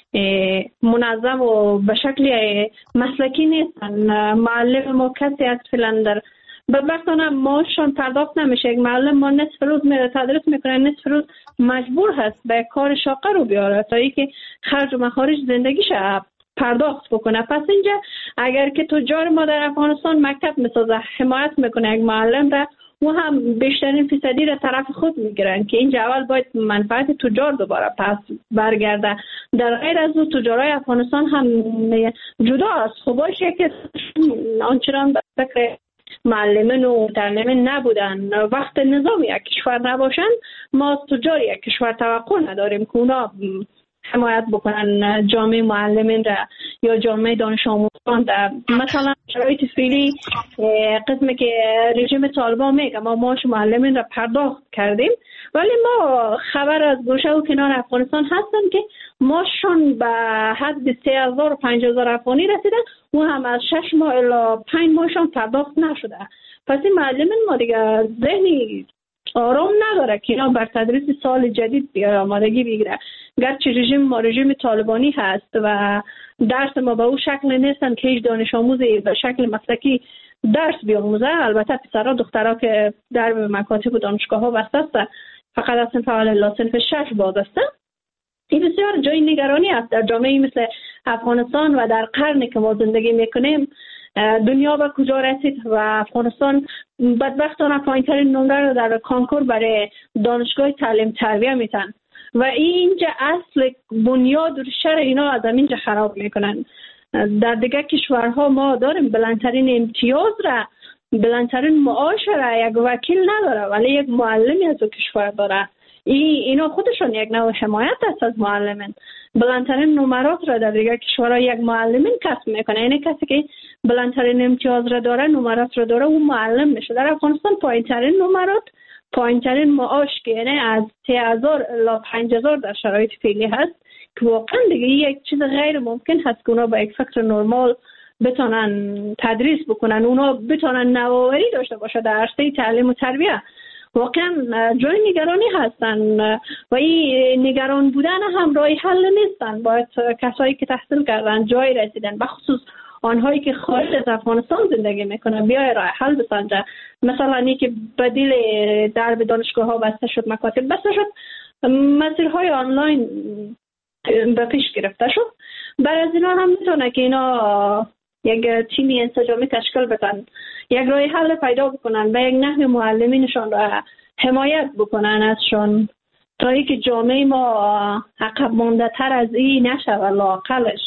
منظم و به شکل مسلکی نیستن. معلم ما کسی از فعلا در بدبختانه ماشون پرداخت نمیشه. یک معلم ما نصف روز میره تدریس میکنه، نصف روز مجبور هست به کار شاقه رو بیاره تا اینکه خرج و مخارج زندگیش پرداخت بکنه. پس اینجا اگر که تجار ما در افغانستان مکتب میسازه، حمایت میکنه یک معلم را، و هم بیشترین فیصدی را طرف خود میگیرن که اینجا اول باید منفعت تجار دوباره پس برگرده. در غیر از اون تجارای افغانستان هم جدا است. خب باشه که آنچنان به فکر معلمین و متعلمین نبودن. وقت نظام یک کشور نباشن ما از تجار یک کشور توقع نداریم که اونا حمایت بکنن جامعه معلمین را یا جامعه دانش آموزان در مثلا شرایط فعلی قسمی که رژیم طالبان میگه ما ماش معلمین را پرداخت کردیم ولی ما خبر از گوشه و کنار افغانستان هستن که ماشون به حد سه هزار و پنج هزار افغانی رسیده و هم از شش ماه الی پنج ماهشون پرداخت نشده. پس این معلمین ما دیگه ذهنی آرام نداره که اینا بر تدریس سال جدید بیا آمادگی بگیره. گرچه رژیم ما رژیم طالبانی هست و درس ما به اون شکل نیستن که هیچ دانش آموزی به شکل مسلکی درس بیاموزه. البته پسرها دخترها که در مکاتب و دانشگاه ها بسته است فقط از صنف اول الی صنف شش باز است. این بسیار جای نگرانی است در جامعه مثل افغانستان و در قرنی که ما زندگی میکنیم. دنیا به کجا رسید و افغانستان بدبختانه پایین‌ترین نمره رو در کانکور برای دانشگاه تعلیم تربیه میتن و اینجا اصل بنیاد و ریشه اینا از اینجا خراب میکنن. در دیگه کشورها ما داریم بلندترین امتیاز را، بلندترین معاش را یک وکیل نداره ولی یک معلمی از او کشور داره. ای اینا خودشون یک نوع حمایت است از معلمین. بلندترین نمرات را در دیگر کشورها یک معلمین کسب میکنه. یعنی کسی که بلندترین امتیاز را داره، نمرات را داره، اون معلم میشه. در افغانستان پایینترین نمرات، پایینترین معاش که یعنی از سه هزار الی پنج هزار در شرایط فعلی هست که واقعا دیگه یک چیز غیر ممکن هست که اونا با یک فکر نرمال بتونن تدریس بکنن، اونا بتونن نوآوری داشته باشه در عرصه تعلیم و تربیه. واقعا جای نگرانی هستن و این نگران بودن هم راه حل نیستن. باید کسایی که تحصیل کردن، جای رسیدن، بخصوص آنهایی که خارج از افغانستان زندگی میکنن، بیای راه حل بسنجه. مثلا اینی که بدیل درب دانشگاه ها بسته شد، مکاتب بسته شد، مسیرهای آنلاین به پیش گرفته شد. برای از اینا هم میتونه که اینا یک تیمی انسجامی تشکیل بدن، یک راه حل پیدا بکنن و یک نحو معلمینشان را حمایت بکنن ازشان تا ای که جامعه ما عقب مانده تر از این نشه و لااقلش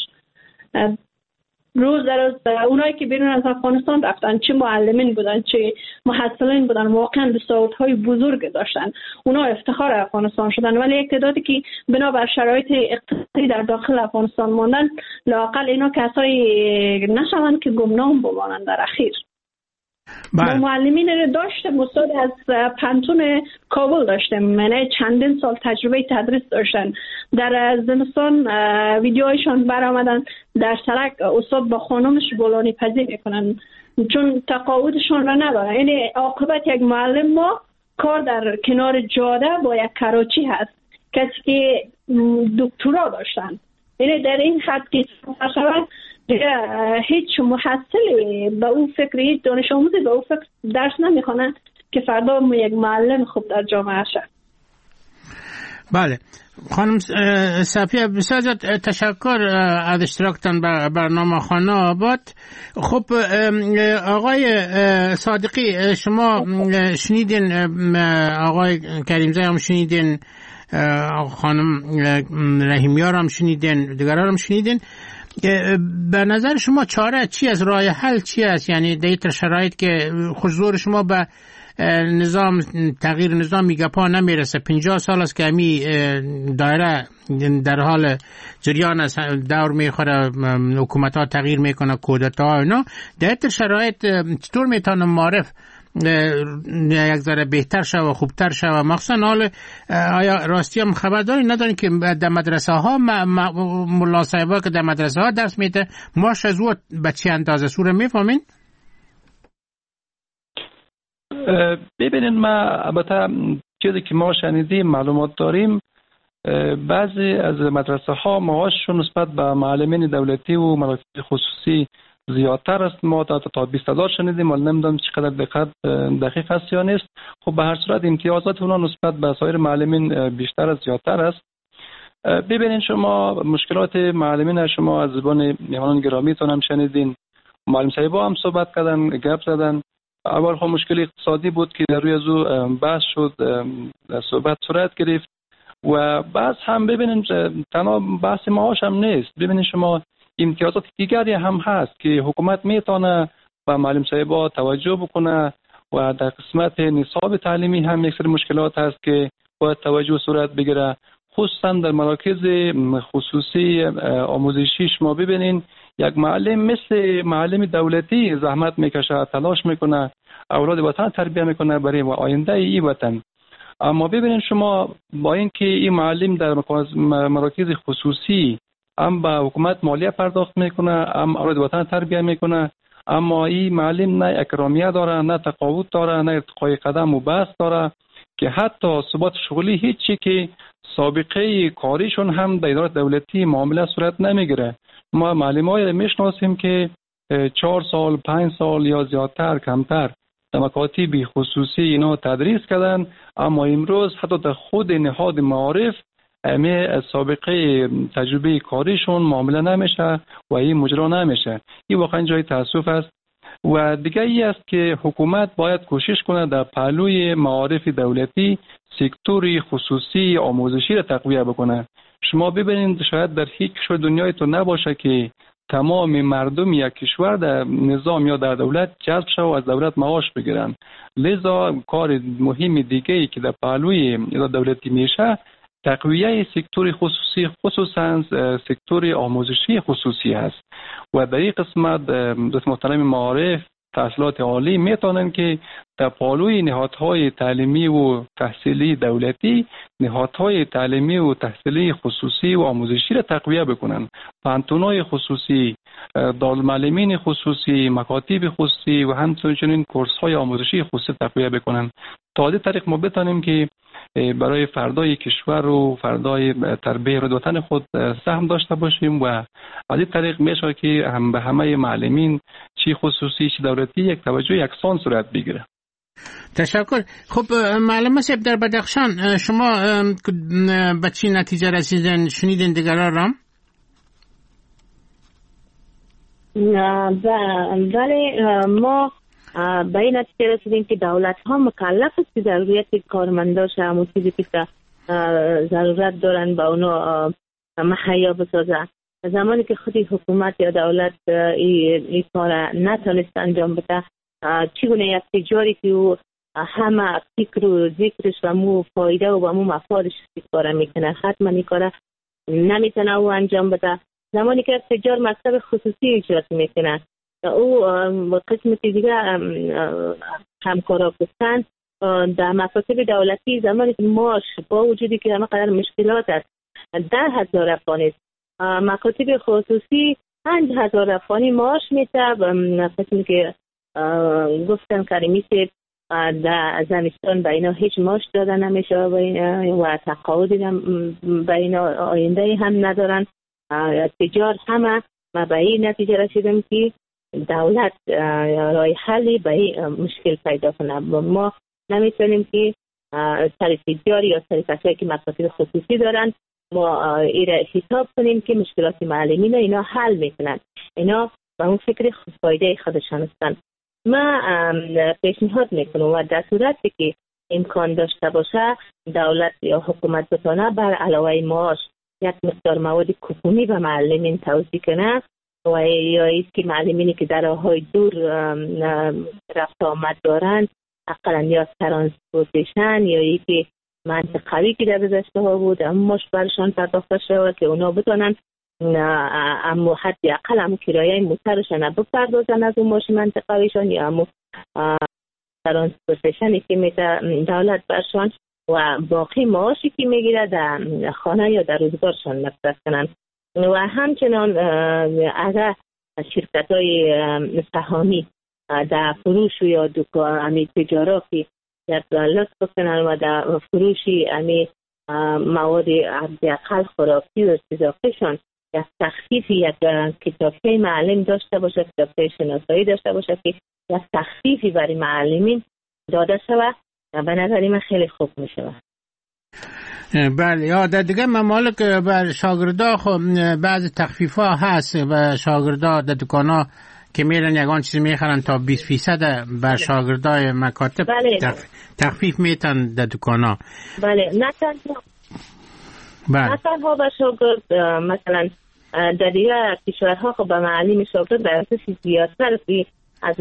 روز در روز اونایی که بیرون از افغانستان رفتن، چه معلمین بودن چه محصلین بودن، واقعا بساطهای بزرگ داشتن، اونا افتخار افغانستان شدن. ولی یک تعدادی که بنابر شرایط اقتصادی در داخل افغانستان ماندن، لااقل اینا کسایی نشوند که گمنام بمانند در اخیر. ما معلمین رو داشتیم، استاد از پنتون کابل داشتیم، یعنی چندین سال تجربه تدریس داشتن. در زمستان ویدیوهایشان برآمدن در سرک استاد با خانمش گلانی پزی میکنن چون تقاعدشان را ندارن. یعنی عاقبت یک معلم ما کار در کنار جاده با یک کراچی هست، کسی که دکترا داشتن. یعنی در این حد که شود هیچ محصلی به او فکر، هیچ دانش آموزی به او فکر درس نمیخوانند که فردا یک معلم خوب در جامعه شد. بله خانم صفیه، بسیار تشکر از اشتراکتان بر برنامه خانه آباد. خب آقای صادقی، شما شنیدین، آقای کریمزی هم شنیدین، خانم رحیمیار هم شنیدین، دیگران هم شنیدین. به نظر شما چاره چی از راه حل چی است؟ یعنی در شرایط که حضور شما به نظام تغییر نظام میگه پا نمیرسه، پنجاه سال است که همی دایره در حال جریان است، دور میخوره، حکومت ها تغییر میکنه، کودتا ها اینا. در این شرایط چطور میتونه معرف یک ذره بهتر شوه و خوبتر شوه؟ مخصوصا حال آیا راستی هم خبر دارین ندارین که در مدرسه ها ملا صاحبا که در مدرسه ها درس میده ماش از او به چه اندازه سوره میفهمین؟ ببینید، ما البته چیزی که ما شنیدیم معلومات داریم، بعضی از مدرسه ها معاششون نسبت به معلمین دولتی و مراکز خصوصی زیادتر است. ما تا تا بیست هزار شنیدیم، ولی نمیدونم چقدر دقیق دقیق است یا نیست. خب به هر صورت امتیازات اونا نسبت به سایر معلمین بیشتر از زیادتر است. ببینید شما مشکلات معلمین شما از زبان مهمانان گرامیتون هم شنیدین، معلم صاحبا هم صحبت کردن، گپ زدن. اول خب مشکل اقتصادی بود که در روی از او بحث شد، صحبت صورت گرفت و بعض هم ببینید تنها بحث معاش هم نیست. ببینید شما امتیازات دیگری هم هست که حکومت میتونه به معلم صاحبا توجه بکنه و در قسمت نصاب تعلیمی هم یک سری مشکلات هست که باید توجه صورت بگیره، خصوصا در مراکز خصوصی آموزشی. شما ببینین یک معلم مثل معلم دولتی زحمت میکشه، تلاش میکنه، اولاد وطن تربیت میکنه برای آینده ای وطن. اما ببینین شما با اینکه این معلم در مراکز خصوصی هم به حکومت مالیه پرداخت میکنه، هم اولاد وطن تربیت میکنه، اما این معلم نه اکرامیه داره، نه تقاعد داره، نه ارتقای قدم و بست داره، که حتی ثبات شغلی هیچی که سابقه کاریشون هم در اداره دولتی معامله صورت نمیگیره. ما معلمای میشناسیم که چهار سال، پنج سال یا زیادتر کمتر در مکاتب خصوصی اینا تدریس کردن، اما امروز حتی در خود نهاد معارف امی سابقه تجربه کاریشون معامله نمیشه و این مجرا نمیشه. این واقعا جای تاسف است. و دیگه ای است که حکومت باید کوشش کنه در پهلوی معارف دولتی سکتور خصوصی آموزشی را تقویت بکنه. شما ببینید شاید در هیچ کشور دنیای تو نباشه که تمام مردم یک کشور در نظام یا در دولت جذب شو و از دولت معاش بگیرن. لذا کار مهم دیگه ای که در پهلوی دولتی میشه تقویه سکتور خصوصی، خصوصا سکتور آموزشی خصوصی است و در این قسمت دوست محترم معارف تحصیلات عالی میتونن که در پالوی نهادهای تعلیمی و تحصیلی دولتی نهادهای تعلیمی و تحصیلی خصوصی و آموزشی را تقویه بکنن. پانتونای خصوصی، دارالمعلمین خصوصی، مکاتب خصوصی و همچنین کورس‌های آموزشی خصوصی تقویه بکنن. تا از این طریق ما بتانیم که برای فردای کشور و فردای تربیت وطن خود سهم داشته باشیم و از این طریق میشه که هم به همه معلمین چی خصوصی چی دولتی یک توجه یکسان صورت بگیره. تشکر. خب معلم صاحب در بدخشان شما به چی نتیجه رسیدن؟ شنیدین دیگران رام؟ بله، ما به این نتیجه رسیدیم که دولت ها مکلف است که ضروریت کارمنداش همون چیزی که ضرورت دارن با اونا مهیا بسازن. زمانی که خودی حکومت یا دولت این کار نتونست انجام بده، چگونه یک تجاری که او همه فکر و ذکرش و مو فایده و با مو مفادش کار میکنه حتما این کار نمیتونه او انجام بده. زمانی که تجار مکتب خصوصی اجرا میکنه او قسمت دیگه همکارا گفتن در مکاتب دولتی زمانی که معاش با وجودی که همه قدر مشکلات است ده هزار افغانی است، مکاتب خصوصی پنج هزار افغانی معاش میده. قسمی که گفتن کریمی که در زمستان به اینا هیچ معاش داده نمیشه و تقاعد به اینا آینده هم ندارن. تجار همه ما به این نتیجه رسیدم که دولت رای حلی به این مشکل پیدا کنه. ما نمیتونیم که سر تجاری یا سر کسایی که مکاتب خصوصی دارن ما ایره حساب کنیم که مشکلات معلمین اینا حل میکنن. اینا به اون فکر فایده خودشان هستن. ما پیشنهاد میکنم و در صورتی که امکان داشته باشه دولت یا حکومت بتونه بر علاوه معاش یک مقدار مواد کوپونی به معلمین توزیع کنه و یا ایست که معلمینی که در راههای دور رفت آمد دارن اقلا یا ترانسپورتیشن یا ای که منطقوی که در گذشته ها بود اما ماش برشان پرداخته شود که اونا بتونن اما حتی اقل اما کرایه موترشان بپردازن از اون ماش منطقویشان یا اما ترانسپورتیشنی که میده دولت برشان و باقی معاشی که میگیره در خانه یا در روزگارشان مصرف کنن. و همچنان اگر شرکت های سهامی در فروش یا دکان امی تجارتی یک لطف کنن و در فروشی امی مواد اقل خوراکی و استضافهشان یک تخفیفی یک کتابچه معلم داشته باشه، کتابچه شناسایی داشته باشه که یک تخفیفی برای معلمین داده شود و به نظر من خیلی خوب میشه. بله، یا در دیگه ممالک بر شاگردا خب بعض تخفیف ها هست و شاگردا در دکان ها که میرن یگان چیزی میخرن تا بیست فیصد بر شاگردای مکاتب بله. تخفیف میتن در دکان ها. بله، نه تنها بله. نه تنها به شاگرد، مثلا در دیگه کشورها خب به معلم شاگرد در اساس زیادتر از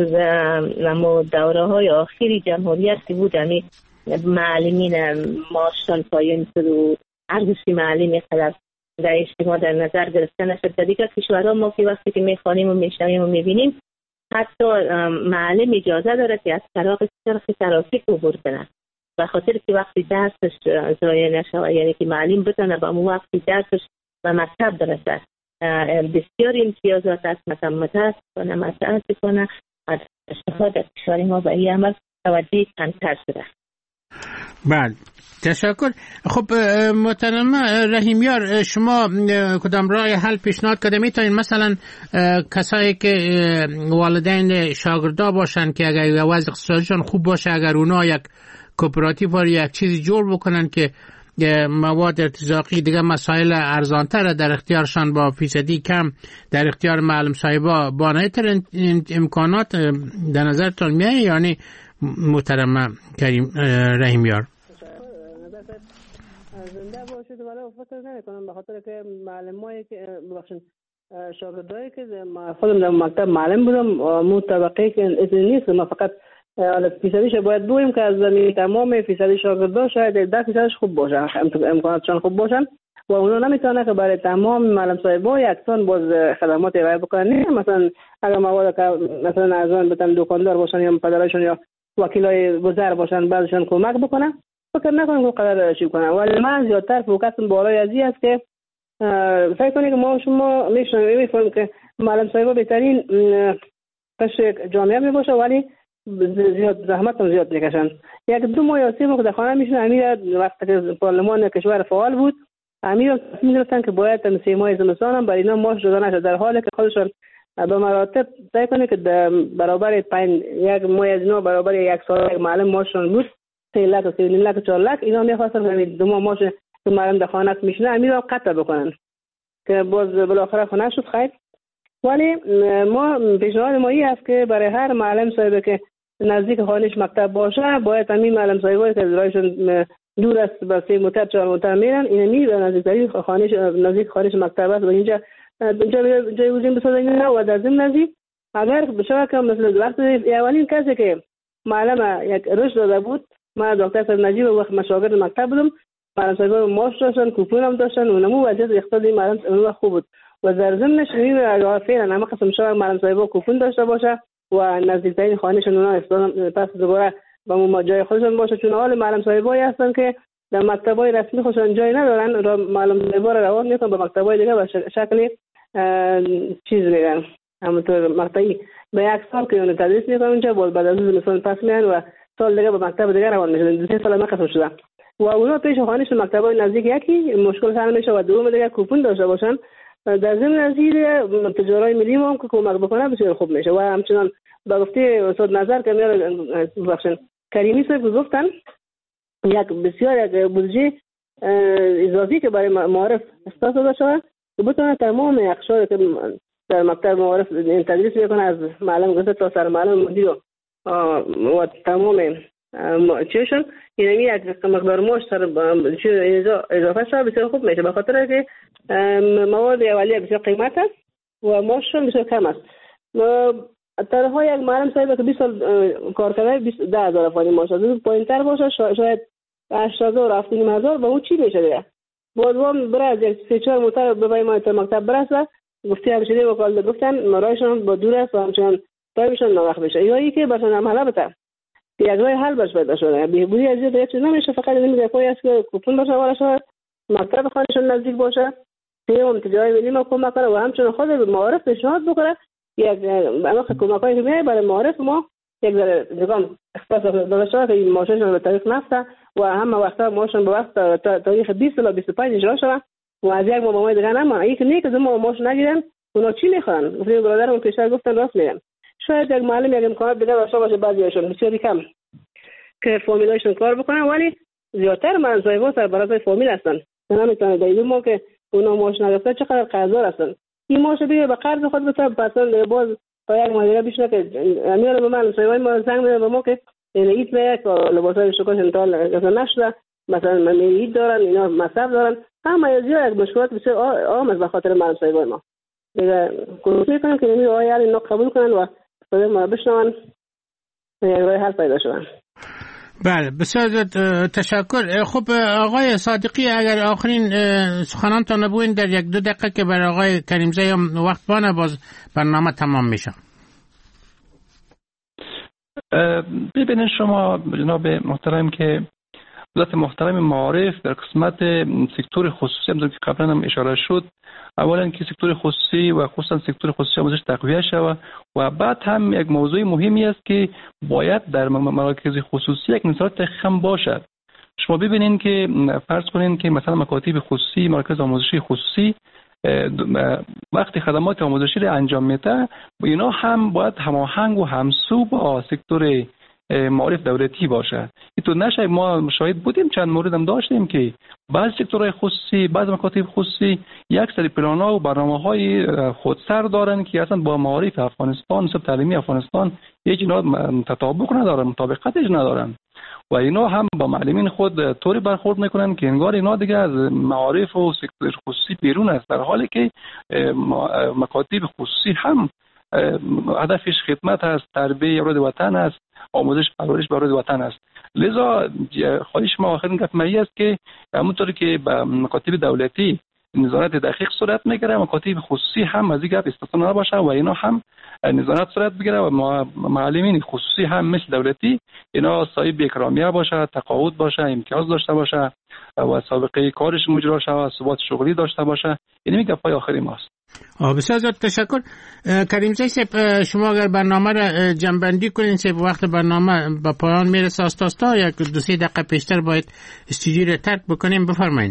دوره های آخری جمهوریت که بود یعنی معلمین معاششان پایین شد و ارزش معلم قدر در اجتماع در نظر گرفته نشد. در دیگر کشورها ما که وقتی که میخوانیم و میشنویم و میبینیم حتی معلم اجازه داره که از طریق چرخ ترافیک عبور کنه و خاطر که وقتی درسش ضایع نشه، یعنی که معلم بتونه با اون وقتی درسش به مکتب برسه. بسیاری امتیازات است، مثلا متاسفانه متاسفانه از استفاده کشوری ما به این عمل توجه کمتر شده. بله، تشکر. خب محترم رحیمیار، شما کدام راه حل پیشنهاد کرده میتونین؟ مثلا کسایی که والدین شاگردا باشن که اگر وضع اقتصادیشون خوب باشه، اگر اونا یک کوپراتیو یا یک چیزی جور بکنن که مواد ارتزاقی دیگه مسائل ارزانتر در اختیارشان با فیصدی کم در اختیار معلم صاحبا با نهایت امکانات در نظرتون میاد؟ یعنی محترم کریم رحیمیار زنده باشید، ولی فکر نمی کنم به خاطر که معلمایی که ببخشید شاگردایی که خودم در مکتب معلم بودم مو طبقه که اصلا نیست، ما فقط فیصدیش باید بگوییم که از زمین تمام فیصدی شاگردا شاید ده فیصدش خوب باشن، امکاناتشان خوب باشن و اونا نمیتونه که برای تمام معلم صاحبا یکسان باز خدمات ارائه بکنن. مثلا اگر مواد که مثلا از آن بتن دکاندار باشن یا پدرشون یا وکیلای گذر باشن بعضشان کمک بکنن، فکر نکنم که قدر چی کنن. ولی من زیادتر فوکسم بالای ازی است که فکر کنید که ما شما میشنویم میفهمیم که معلم صاحبا بهترین قشر جامعه می باشه ولی زیاد زحمت هم زیاد میکشن. یک دو ماه یا سه ماه در خانه میشن. امیر وقتی که پارلمان کشور فعال بود امیر تصمیم گرفتن که باید تا سه ماه زمستان هم برای اینا معاش داده نشه، در حالی که خودشون به مراتب طی کنه که برابر پنج یک ماه از اینا برابر یک سال یک معلم معاششون بود سه لک و سه لک و چهار لک. اینا میخواستن دو ماه معاش که معلم در خانه میشنه امیر رو قطع بکنن که باز بالاخره خانه شد خیر. ولی ما پیشنهاد ما این است که برای هر معلم صاحب که نزدیک خانهش مکتب باشه باید همین معلم صاحبایی که رایشون دور است با سه متر چهار متر میرن این می به نزدیک خانهش نزدیک خانهش مکتب است و اینجا اینجا جایگزین بسازن و در ضمن نزدیک اگر بشه که مثلا وقت اولین کسی که معلم یک رشد داده بود ما دکتر صاحب نجیب وقت مشاغل مکتب بودم معلم صاحبا معاش داشتن کوپون هم داشتن و نمو وضعیت اقتصادی معلم اون خوب بود و در ضمنش این اگر فعلا همه قسم شما معلم صاحبا کوپون داشته باشه و نزدیکترین خانهشون اونا استاد پس دوباره با ما جای خودشون باشه، چون حال معلم صاحبایی هستن که در مکتبای رسمی خودشون جای ندارن را معلم صاحبا رو روان میکنن به مکتبای دیگه به شکل چیز میرن همونطور مقطعی به یک سال که اون تدریس میکنن اونجا باز بعد از زمستان پس میان و سال دیگه به مکتب دیگه روان میشن. دو سه سال مقصد شده و اونا پیش خانهشون مکتبای نزدیک یکی مشکل حل میشه و دوم دیگه کوپون داشته باشن. در ضمن نظیر تجارای ملی ما هم که کمک بکنه بسیار خوب میشه و همچنان با گفته استاد نظر که میاره بخشن کریمی صاحب گفتن یک بسیار یک بودجه اضافی که برای معارف اساس داده شده که بتونه تمام اقشار که در مکتب معارف تدریس میکنه از معلم گذشته تا سر معلم مدیر و تمام چیشون یعنی یک مقدار معاش سر اضافه شده بسیار خوب میشه، به خاطر که مواد اولیه بسیار قیمت است و معاششون بسیار کم است. تنها یک معلم صاحب که بیست سال کار کرده بیست ده هزار افغانی معاش است، پایین‌تر باشه شاید هشتاد هزار هفتاد هزار. به اون چی میشه دیگه؟ باید وام بره از یک سه چهار متر ببریم ما تا مکتب برسه گفتی همشده وکالت گفتن مرایشون با دور است و همچنان تایمشون ناوقت بشه یا ای که برشون عمله بده یک راه حل باش پیدا شده. بهبودی از این چیز نمیشه، فقط نمیشه پای است که کوپون باشه ولا شده مکتب خانهشون نزدیک باشه تیم تجاری ملی ما کمک کنه و همچنان خود معارف پیشنهاد بکنه یک اما کمکایی که میای برای معارف ما یک ذره نظام اختصاص داده شده که این معاششون به تاریخ نفته و همه وقتا معاششون به وقت تاریخ بیست تا بیست و پنج اجرا شده و از یک ماه به ماه دیگه نمانه. یک نیک از ما معاش نگیرن اونا چی میخوان؟ گفتم برادرم پیشتر گفتن راست میگن. شاید یک معلم یک امکانات دیگه داشته باشه بعضیاشون بسیار کم که فامیلایشون کار بکنن ولی زیادتر معلم صاحبا سر برای فامیل هستن. نمیتونه دلیل ما که اونا معاش نگرفته چقدر قرضدار هستن. این معاش بیه به قرض خود بده پسند باز تا یک ماه دیگه بشه که میاره به معلم صاحبای ما زنگ میده به ما که ایت یک لباسای شکاش انتال مثلا نشده مثلا میرید دارن اینا مصرف دارن همه از یک مشکلات بسیار عام است به خاطر معلم صاحبای ما. دیگه کوشش میکنم که این آیه اینا قبول کنن و خود ما بشنون یک راه حل پیدا شود. بله بسیار تشکر. خب آقای صادقی اگر آخرین سخنانتان نبوین در یک دو دقیقه که برای آقای کریمزی هم وقت بانه باز برنامه تمام میشه. ببینید شما جناب محترم که وزارت محترم معارف در قسمت سکتور خصوصی همونطور که قبلا هم اشاره شد اولا که سکتور خصوصی و خصوصا سکتور خصوصی آموزش تقویت شود و بعد هم یک موضوع مهمی است که باید در مراکز خصوصی یک نظارت خم باشد. شما ببینید که فرض کنید که مثلا مکاتب خصوصی مراکز آموزشی خصوصی وقتی خدمات آموزشی را انجام میده اینا هم باید هماهنگ و همسو با سکتور معارف دولتی باشه. تو نشه ما شاهد بودیم چند مورد هم داشتیم که بعض سکتورهای خصوصی بعض مکاتب خصوصی یک سری پلان‌ها و برنامه‌های خودسر دارن که اصلا با معارف افغانستان نسبت تعلیمی افغانستان هیچ اینا تطابق ندارن مطابقتش ندارن و اینا هم با معلمین خود طوری برخورد میکنن که انگار اینا دیگه از معارف و سکتور خصوصی بیرون است، در حالی که مکاتب خصوصی هم هدفش خدمت است، تربیت اولاد وطن است، آموزش پرورش برای وطن است. لذا خواهش ما آخرین گپ می است که همونطوری که به مکاتب دولتی نظارت دقیق صورت میگیره، مکاتب خصوصی هم از این گپ استثنا نباشه و اینا هم نظارت صورت بگیره و معلمین خصوصی هم مثل دولتی اینا صاحب اکرامیه باشه، تقاعد باشه، امتیاز داشته باشه و سابقه کارش مجرا شود، ثبات شغلی داشته باشه. این گپای آخری ماست. بسیار زیاد تشکر. کریم زی صاحب، شما اگر برنامه را جنبندی کنین صاحب، وقت برنامه به پایان میرسه، استاستا یک دو سه دقیقه پیشتر باید استودیو را ترک بکنیم. بفرمایید.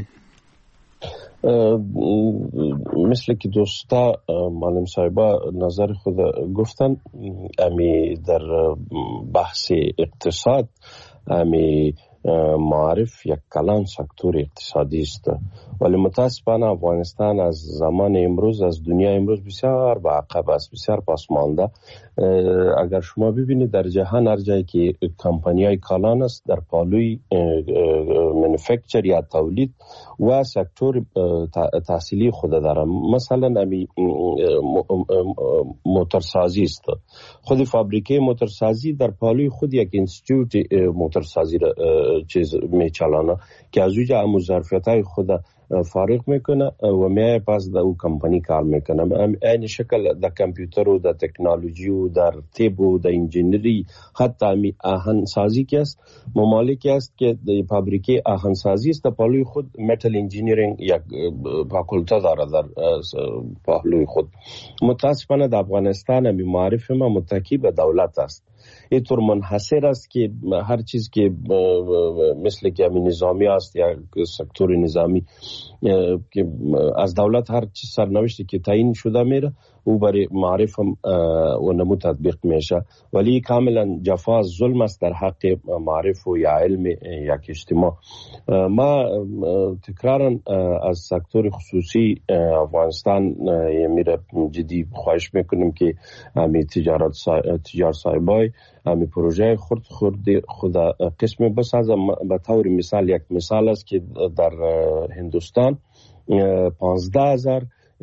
مثل که دوستا معلم صاحبا نظر خود گفتن، امی در بحث اقتصاد امی معارف یک کلان سکتور اقتصادی است، ولی متاسفانه افغانستان از زمان امروز، از دنیا امروز بسیار به عقب است، بسیار پسمانده. اگر شما ببینید در جهان هر جایی که کمپانی‌های کلان است در پالوی مانیفکتچر یا تولید و سکتور تحصیلی خود دارن. مثلا امی موتورسازی است، خود فابریکه موتورسازی در پالوی خود یک انستیتوت موتورسازی چیز میچلانه که از اوجه همون ظرفیت‌های خود فارغ میکنه و میای پس در او کمپانی کار میکنه. این شکل در کامپیوتر و در تکنولوژی و در طب و در انجینری، حتی امی آهنسازی که است، ممالکی است که در فابریکه آهنسازی است در پهلوی خود متل انجینیرینگ یک فاکولته داره در پهلوی خود. متاسفانه در افغانستان امی معارف ما متکی به دولت است، اینطور منحصر است که هر چیز که مثل که همین نظامی است یا سکتور نظامی که از دولت هر چیز سرنوشتی که تعیین شده میره او برای معارف هم و نمو تطبیق میشه، ولی کاملا جفا ظلم است در حق معارف و یا علم یک اجتماع. ما تکرارا از سکتور خصوصی افغانستان میره جدی خواهش میکنیم که همی تجارت تجار صاحبای همی پروژه خورد خورد خود قسم بسازه. به طور مثال یک مثال است که در هندوستان پانزده هزار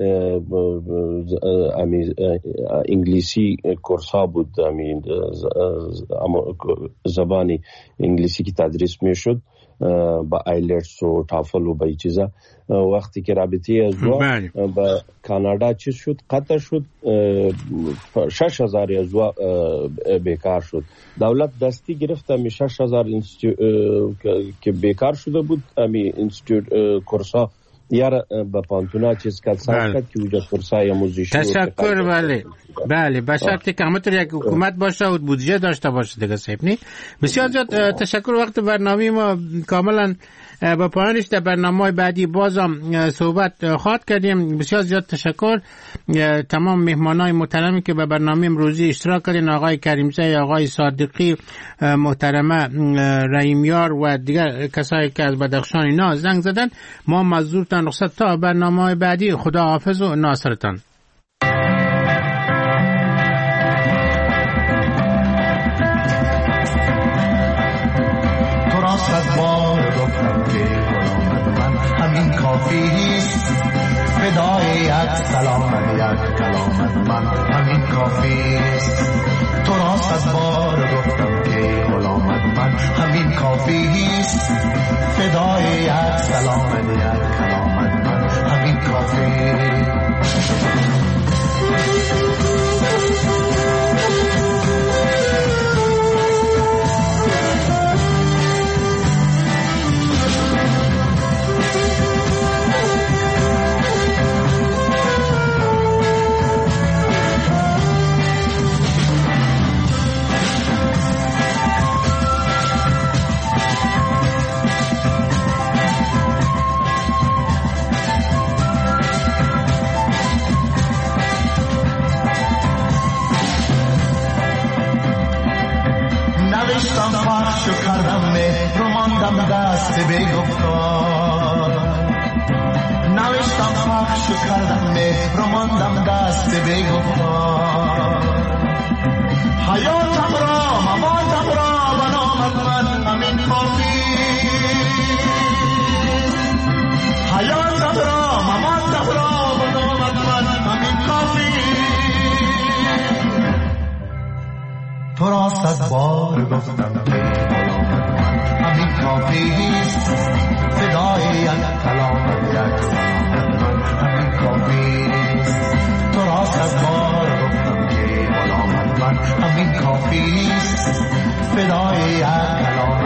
امی انگلیسی کورس ها بود، امی زبانی انگلیسی که تدریس می شد با ایلتس و تافل و با ای چیزا. وقتی که رابطه از با کانادا چیز شد، قطع شد، شش هزار از بیکار شد. دولت دستی گرفت امی شش هزار که بیکار شده بود امی انستیتوت کورس ها یار با پانتونا چیز کرد ساخت کرد که اونجا کورسای آموزشی. تشکر. بله بله، به شرطی که همونطور یک حکومت باشه و بودجه داشته باشه دیگه صاحب نی. بسیار زیاد تشکر. وقت برنامه ما کاملا با پایانش، در برنامه بعدی بازم صحبت خواهد کردیم. بسیار زیاد تشکر تمام مهمانای محترمی که به برنامه امروزی اشتراک کردین، آقای کریمزی، آقای صادقی، محترمه رحیمیار و دیگر کسایی که از بدخشان اینا زنگ زدن. ما مزدورتان رخصت تا برنامه بعدی. خدا حافظ و ناصرتان. فدای یک سلام یک کلام من همین کافی است. تو را صد بار گفتم که غلامت من همین کافی است. فدای یک سلام یک کلام من همین کافی است. پخش کردم مهر رو ماندم دست بی‌گفتار. نوشتم پخش کردم مهر رو ماندم دست بی‌گفتار. حیاتم را مماتم را بنامد من همین بار گفتم که غلامت من همین کافیست فدای یک کلامت یک کلامت من همین کافیست تو را صد بار گفتم که غلامت من همین کافیست فدای یک کلامت